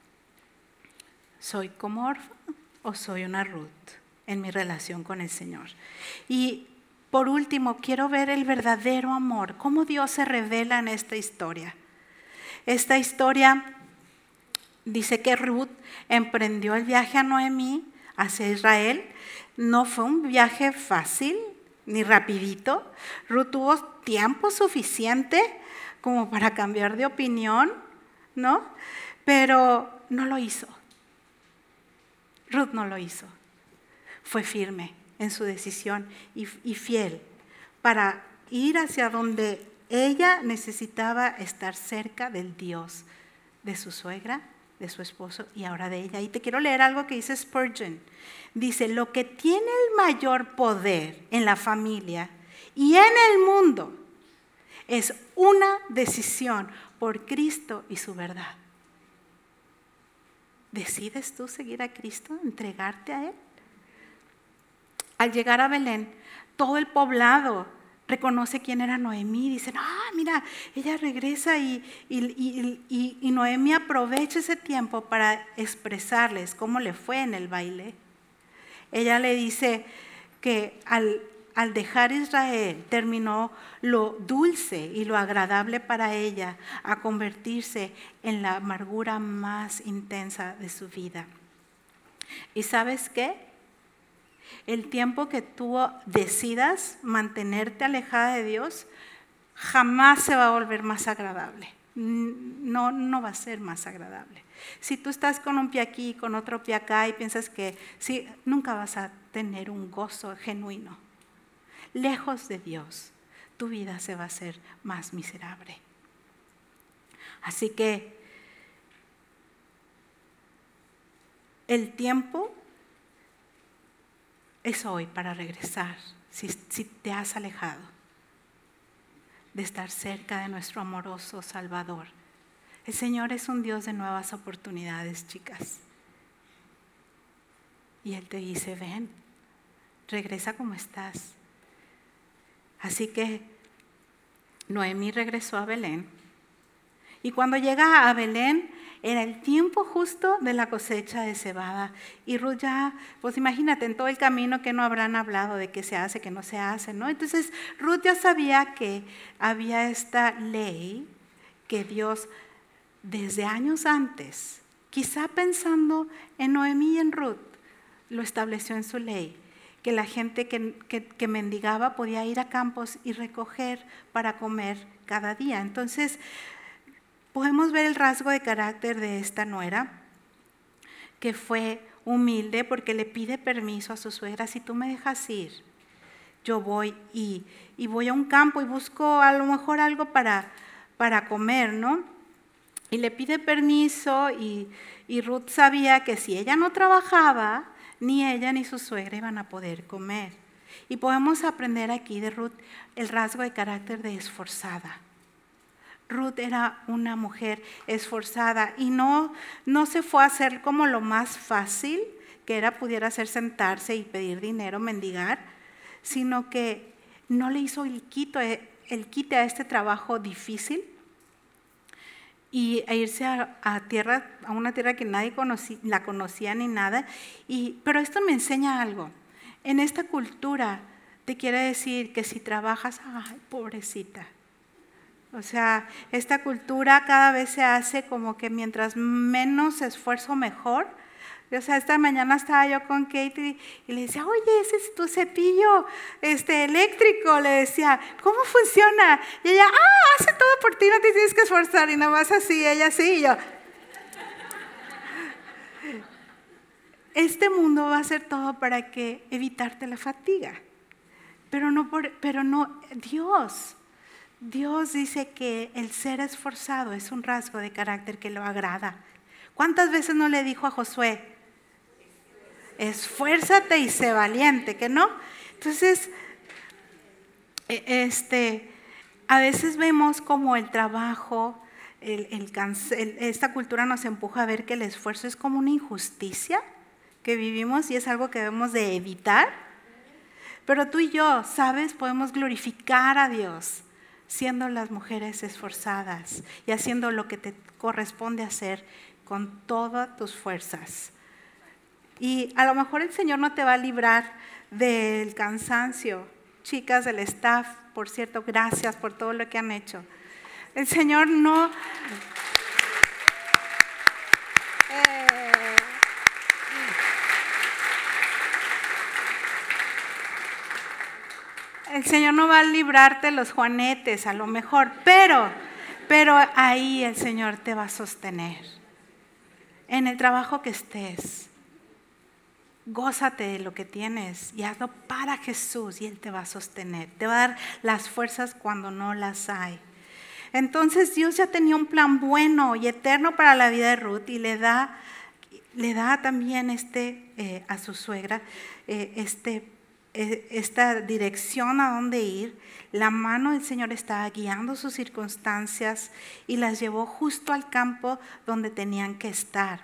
¿soy como Orfa o soy una Ruth en mi relación con el Señor? Y por último, quiero ver el verdadero amor, cómo Dios se revela en esta historia. Esta historia dice que Ruth emprendió el viaje a Noemí hacia Israel. No fue un viaje fácil ni rapidito. Ruth tuvo tiempo suficiente como para cambiar de opinión, ¿no? Pero no lo hizo. Ruth no lo hizo. Fue firme en su decisión y, y fiel para ir hacia donde ella necesitaba estar cerca del Dios de su suegra, de su esposo y ahora de ella. Y te quiero leer algo que dice Spurgeon. Dice, lo que tiene el mayor poder en la familia y en el mundo es una decisión por Cristo y su verdad. ¿Decides tú seguir a Cristo, entregarte a Él? Al llegar a Belén, todo el poblado reconoce quién era Noemí. Dicen, ah, mira, ella regresa y, y, y, y, y Noemí aprovecha ese tiempo para expresarles cómo le fue en el baile. Ella le dice que al, al dejar Israel terminó lo dulce y lo agradable para ella a convertirse en la amargura más intensa de su vida. ¿Y sabes qué? El tiempo que tú decidas mantenerte alejada de Dios, jamás se va a volver más agradable. No, no va a ser más agradable. Si tú estás con un pie aquí y con otro pie acá y piensas que sí, nunca vas a tener un gozo genuino. Lejos de Dios, tu vida se va a hacer más miserable. Así que el tiempo es hoy para regresar, si, si te has alejado de estar cerca de nuestro amoroso Salvador. El Señor es un Dios de nuevas oportunidades, chicas. Y Él te dice, ven, regresa como estás. Así que Noemí regresó a Belén. Y cuando llega a Belén, era el tiempo justo de la cosecha de cebada. Y Ruth ya, pues imagínate, en todo el camino que no habrán hablado de qué se hace, qué no se hace, ¿no? Entonces Ruth ya sabía que había esta ley que Dios desde años antes, quizá pensando en Noemí y en Ruth, lo estableció en su ley, que la gente que, que, que mendigaba podía ir a campos y recoger para comer cada día. Entonces, podemos ver el rasgo de carácter de esta nuera, que fue humilde porque le pide permiso a su suegra. Si tú me dejas ir, yo voy y, y voy a un campo y busco a lo mejor algo para, para comer, ¿no? Y le pide permiso y, y Ruth sabía que si ella no trabajaba, ni ella ni su suegra iban a poder comer. Y podemos aprender aquí de Ruth el rasgo de carácter de esforzada. Ruth era una mujer esforzada y no, no se fue a hacer como lo más fácil, que era pudiera ser sentarse y pedir dinero, mendigar, sino que no le hizo el quite, el quite a este trabajo difícil y a irse a, a, tierra, a una tierra que nadie conocía, la conocía ni nada. Y, pero esto me enseña algo. En esta cultura te quiere decir que si trabajas, ay, pobrecita. O sea, esta cultura cada vez se hace como que mientras menos esfuerzo, mejor. O sea, esta mañana estaba yo con Katie y le decía, oye, ese es tu cepillo este, eléctrico. Le decía, ¿cómo funciona? Y ella, ah, hace todo por ti, no te tienes que esforzar. Y nada más así, ella sí, y yo. Este mundo va a hacer todo para que evitarte la fatiga. Pero no, por, pero no Dios Dios dice que el ser esforzado es un rasgo de carácter que lo agrada. ¿Cuántas veces no le dijo a Josué, esfuérzate y sé valiente, que no? Entonces, este, a veces vemos como el trabajo, el, el cansa, el, esta cultura nos empuja a ver que el esfuerzo es como una injusticia que vivimos y es algo que debemos de evitar. Pero tú y yo, ¿sabes? Podemos glorificar a Dios siendo las mujeres esforzadas y haciendo lo que te corresponde hacer con todas tus fuerzas. Y a lo mejor el Señor no te va a librar del cansancio. Chicas del staff, por cierto, gracias por todo lo que han hecho. El Señor no... Eh, el Señor no va a librarte los juanetes, a lo mejor, pero, pero ahí el Señor te va a sostener. En el trabajo que estés. Gózate de lo que tienes y hazlo para Jesús y Él te va a sostener. Te va a dar las fuerzas cuando no las hay. Entonces Dios ya tenía un plan bueno y eterno para la vida de Ruth y le da, le da también este, eh, a su suegra eh, este, eh, esta dirección a dónde ir. La mano del Señor estaba guiando sus circunstancias y las llevó justo al campo donde tenían que estar.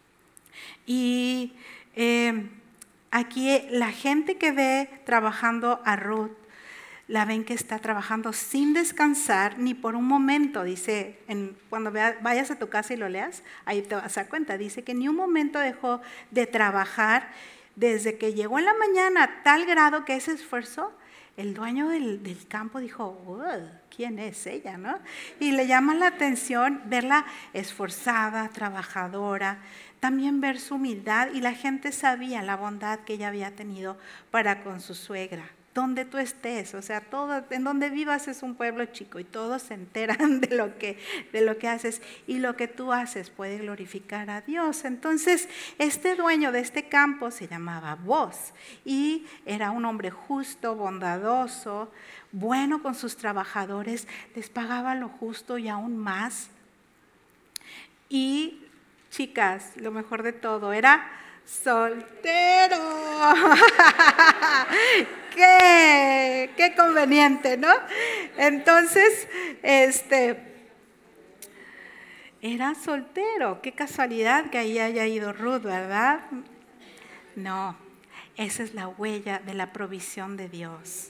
Y Eh, aquí la gente que ve trabajando a Ruth, la ven que está trabajando sin descansar ni por un momento, dice, en, cuando vea, vayas a tu casa y lo leas, ahí te vas a dar cuenta, dice que ni un momento dejó de trabajar desde que llegó en la mañana a tal grado que ese esfuerzo, el dueño del, del campo dijo, ¿quién es ella? ¿No? Y le llama la atención verla esforzada, trabajadora, también ver su humildad y la gente sabía la bondad que ella había tenido para con su suegra. Donde tú estés, o sea, todo, en donde vivas es un pueblo chico y todos se enteran de lo que, de lo que haces y lo que tú haces puede glorificar a Dios. Entonces, este dueño de este campo se llamaba Boaz y era un hombre justo, bondadoso, bueno con sus trabajadores, les pagaba lo justo y aún más. Y chicas, lo mejor de todo, era soltero. qué, qué conveniente, ¿no? Entonces, este, era soltero. Qué casualidad que ahí haya ido Ruth, ¿verdad? No, esa es la huella de la provisión de Dios.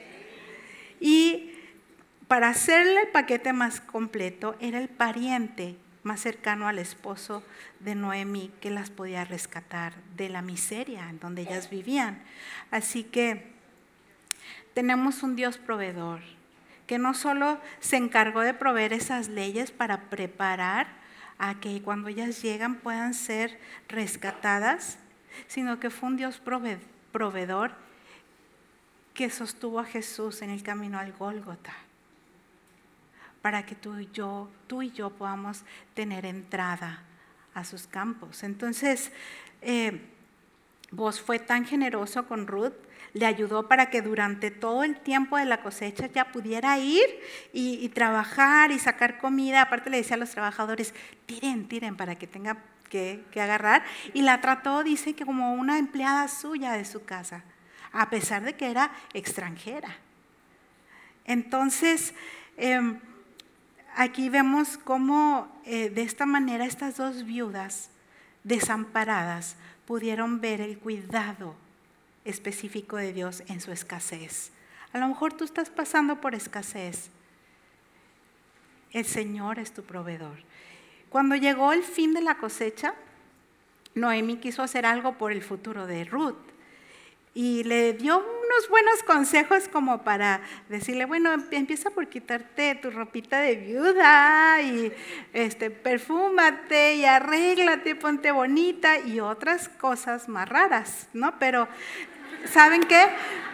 Y para hacerle el paquete más completo, era el pariente más cercano al esposo de Noemí que las podía rescatar de la miseria en donde ellas vivían. Así que tenemos un Dios proveedor que no solo se encargó de proveer esas leyes para preparar a que cuando ellas llegan puedan ser rescatadas, sino que fue un Dios proveedor que sostuvo a Jesús en el camino al Gólgota, para que tú y yo, tú y yo podamos tener entrada a sus campos. Entonces, eh, Boaz fue tan generoso con Ruth, le ayudó para que durante todo el tiempo de la cosecha ya pudiera ir y, y trabajar y sacar comida. Aparte le decía a los trabajadores, tiren, tiren para que tenga que, que agarrar. Y la trató, dice, que como una empleada suya de su casa, a pesar de que era extranjera. Entonces, eh, aquí vemos cómo eh, de esta manera estas dos viudas desamparadas pudieron ver el cuidado específico de Dios en su escasez. A lo mejor tú estás pasando por escasez. El Señor es tu proveedor. Cuando llegó el fin de la cosecha, Noemí quiso hacer algo por el futuro de Ruth. Y le dio unos buenos consejos como para decirle, bueno, empieza por quitarte tu ropita de viuda y este, perfúmate y arréglate, ponte bonita y otras cosas más raras, ¿no? Pero, ¿saben qué?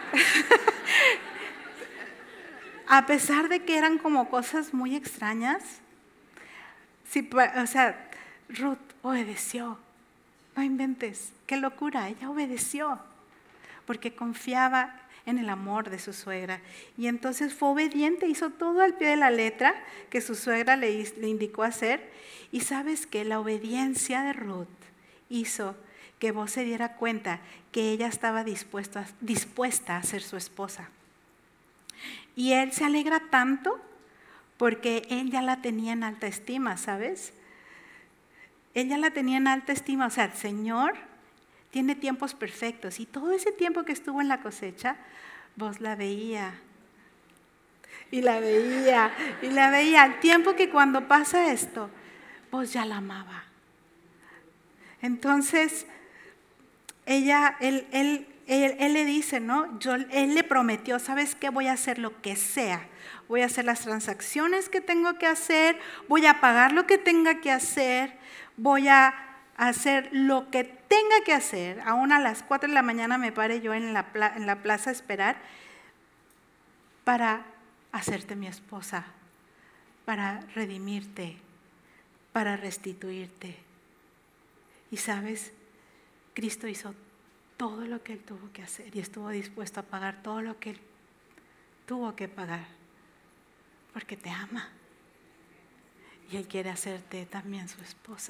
A pesar de que eran como cosas muy extrañas, sí, o sea, Ruth obedeció. No inventes, qué locura, ella obedeció. Porque confiaba en el amor de su suegra. Y entonces fue obediente, hizo todo al pie de la letra que su suegra le, le indicó hacer. Y sabes que la obediencia de Ruth hizo que Booz se diera cuenta que ella estaba dispuesta, dispuesta a ser su esposa. Y él se alegra tanto porque él ya la tenía en alta estima, ¿sabes? Él ya la tenía en alta estima, o sea, el Señor tiene tiempos perfectos. Y todo ese tiempo que estuvo en la cosecha, Booz la veía, y la veía, y la veía. Al tiempo que cuando pasa esto, Booz ya la amaba. Entonces, ella, él, él, él, él le dice, ¿no? Yo, él le prometió, ¿sabes qué? Voy a hacer lo que sea. Voy a hacer las transacciones que tengo que hacer, voy a pagar lo que tenga que hacer, voy a hacer lo que tenga que hacer. Aún a las cuatro de la mañana me pare yo en la, en la plaza a esperar para hacerte mi esposa, para redimirte, para restituirte. Y sabes, Cristo hizo todo lo que Él tuvo que hacer y estuvo dispuesto a pagar todo lo que Él tuvo que pagar, porque te ama. Y Él quiere hacerte también su esposa.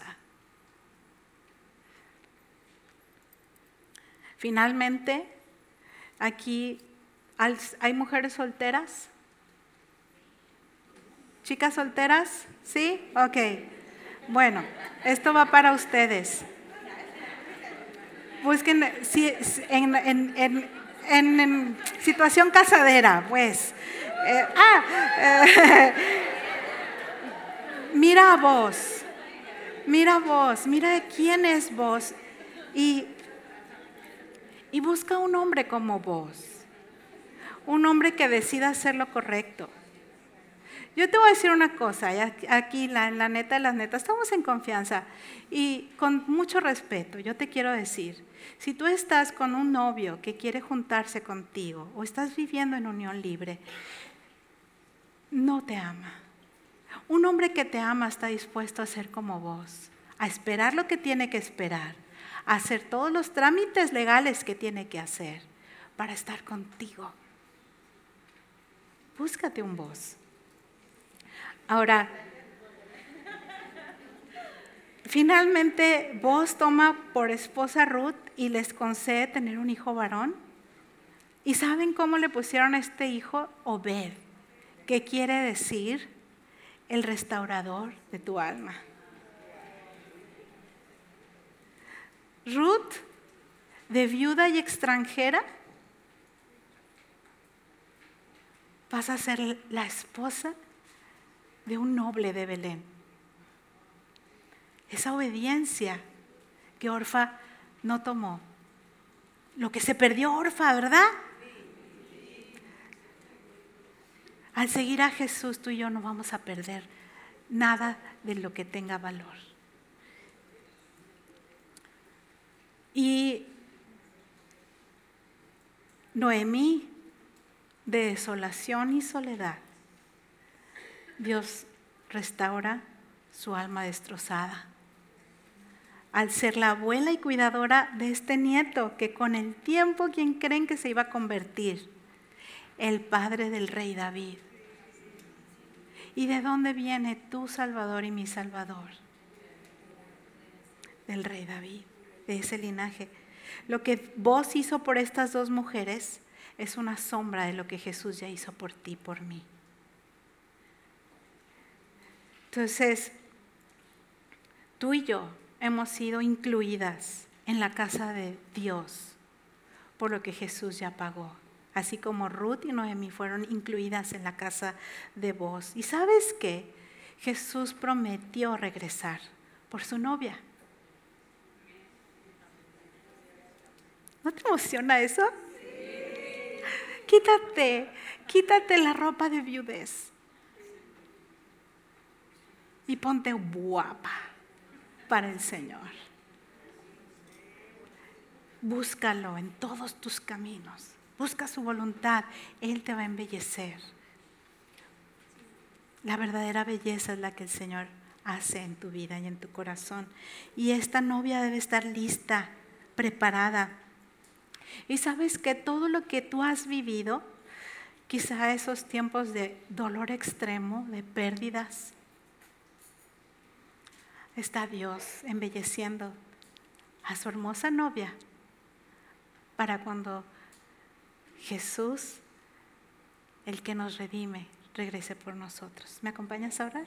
Finalmente, aquí hay mujeres solteras. ¿Chicas solteras? ¿Sí? Ok. Bueno, esto va para ustedes. Busquen si, en, en, en, en, en situación casadera, pues. Eh, ah, eh, mira a vos, mira a vos, mira quién es vos y, y busca un hombre como vos, un hombre que decida hacer lo correcto. Yo te voy a decir una cosa, aquí la, la neta de las netas, estamos en confianza y con mucho respeto, yo te quiero decir, si tú estás con un novio que quiere juntarse contigo o estás viviendo en unión libre, no te ama. Un hombre que te ama está dispuesto a ser como vos, a esperar lo que tiene que esperar, a hacer todos los trámites legales que tiene que hacer para estar contigo. Búscate un vos. Ahora, finalmente Booz toma por esposa a Ruth y les concede tener un hijo varón. ¿Y saben cómo le pusieron a este hijo? Obed, que quiere decir el restaurador de tu alma. Ruth, de viuda y extranjera, pasa a ser la esposa de un noble de Belén. Esa obediencia que Orfa no tomó. Lo que se perdió Orfa, ¿verdad? Al seguir a Jesús, tú y yo no vamos a perder nada de lo que tenga valor. Y Noemí, de desolación y soledad, Dios restaura su alma destrozada. Al ser la abuela y cuidadora de este nieto, que con el tiempo, ¿quién creen que se iba a convertir? El padre del rey David. ¿Y de dónde viene tu Salvador y mi Salvador? Del rey David, de ese linaje. Lo que Booz hizo por estas dos mujeres es una sombra de lo que Jesús ya hizo por ti, por mí. Entonces, tú y yo hemos sido incluidas en la casa de Dios por lo que Jesús ya pagó. Así como Ruth y Noemí fueron incluidas en la casa de Booz. ¿Y sabes qué? Jesús prometió regresar por su novia. ¿No te emociona eso? Sí. Quítate, quítate la ropa de viudez y ponte guapa para el Señor. Búscalo en todos tus caminos. Busca su voluntad. Él te va a embellecer. La verdadera belleza es la que el Señor hace en tu vida y en tu corazón. Y esta novia debe estar lista, preparada. Y sabes que todo lo que tú has vivido, quizá esos tiempos de dolor extremo, de pérdidas, está Dios embelleciendo a su hermosa novia para cuando Jesús, el que nos redime, regrese por nosotros. ¿Me acompañas a orar?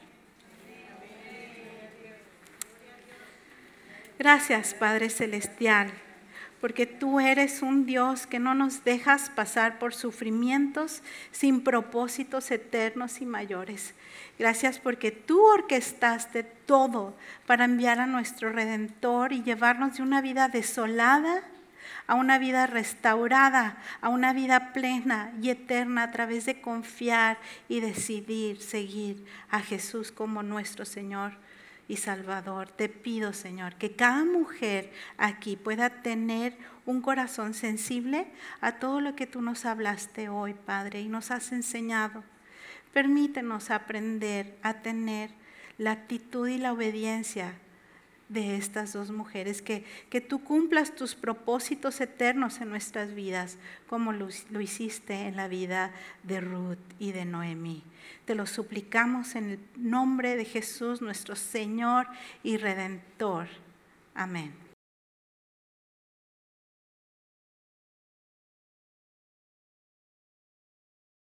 Gracias, Padre Celestial, porque tú eres un Dios que no nos dejas pasar por sufrimientos sin propósitos eternos y mayores. Gracias porque tú orquestaste todo para enviar a nuestro Redentor y llevarnos de una vida desolada a una vida restaurada, a una vida plena y eterna a través de confiar y decidir seguir a Jesús como nuestro Señor y Salvador. Te pido, Señor, que cada mujer aquí pueda tener un corazón sensible a todo lo que tú nos hablaste hoy, Padre, y nos has enseñado. Permítenos aprender a tener la actitud y la obediencia de estas dos mujeres, que, que tú cumplas tus propósitos eternos en nuestras vidas, como lo, lo hiciste en la vida de Ruth y de Noemí. Te lo suplicamos en el nombre de Jesús, nuestro Señor y Redentor. Amén.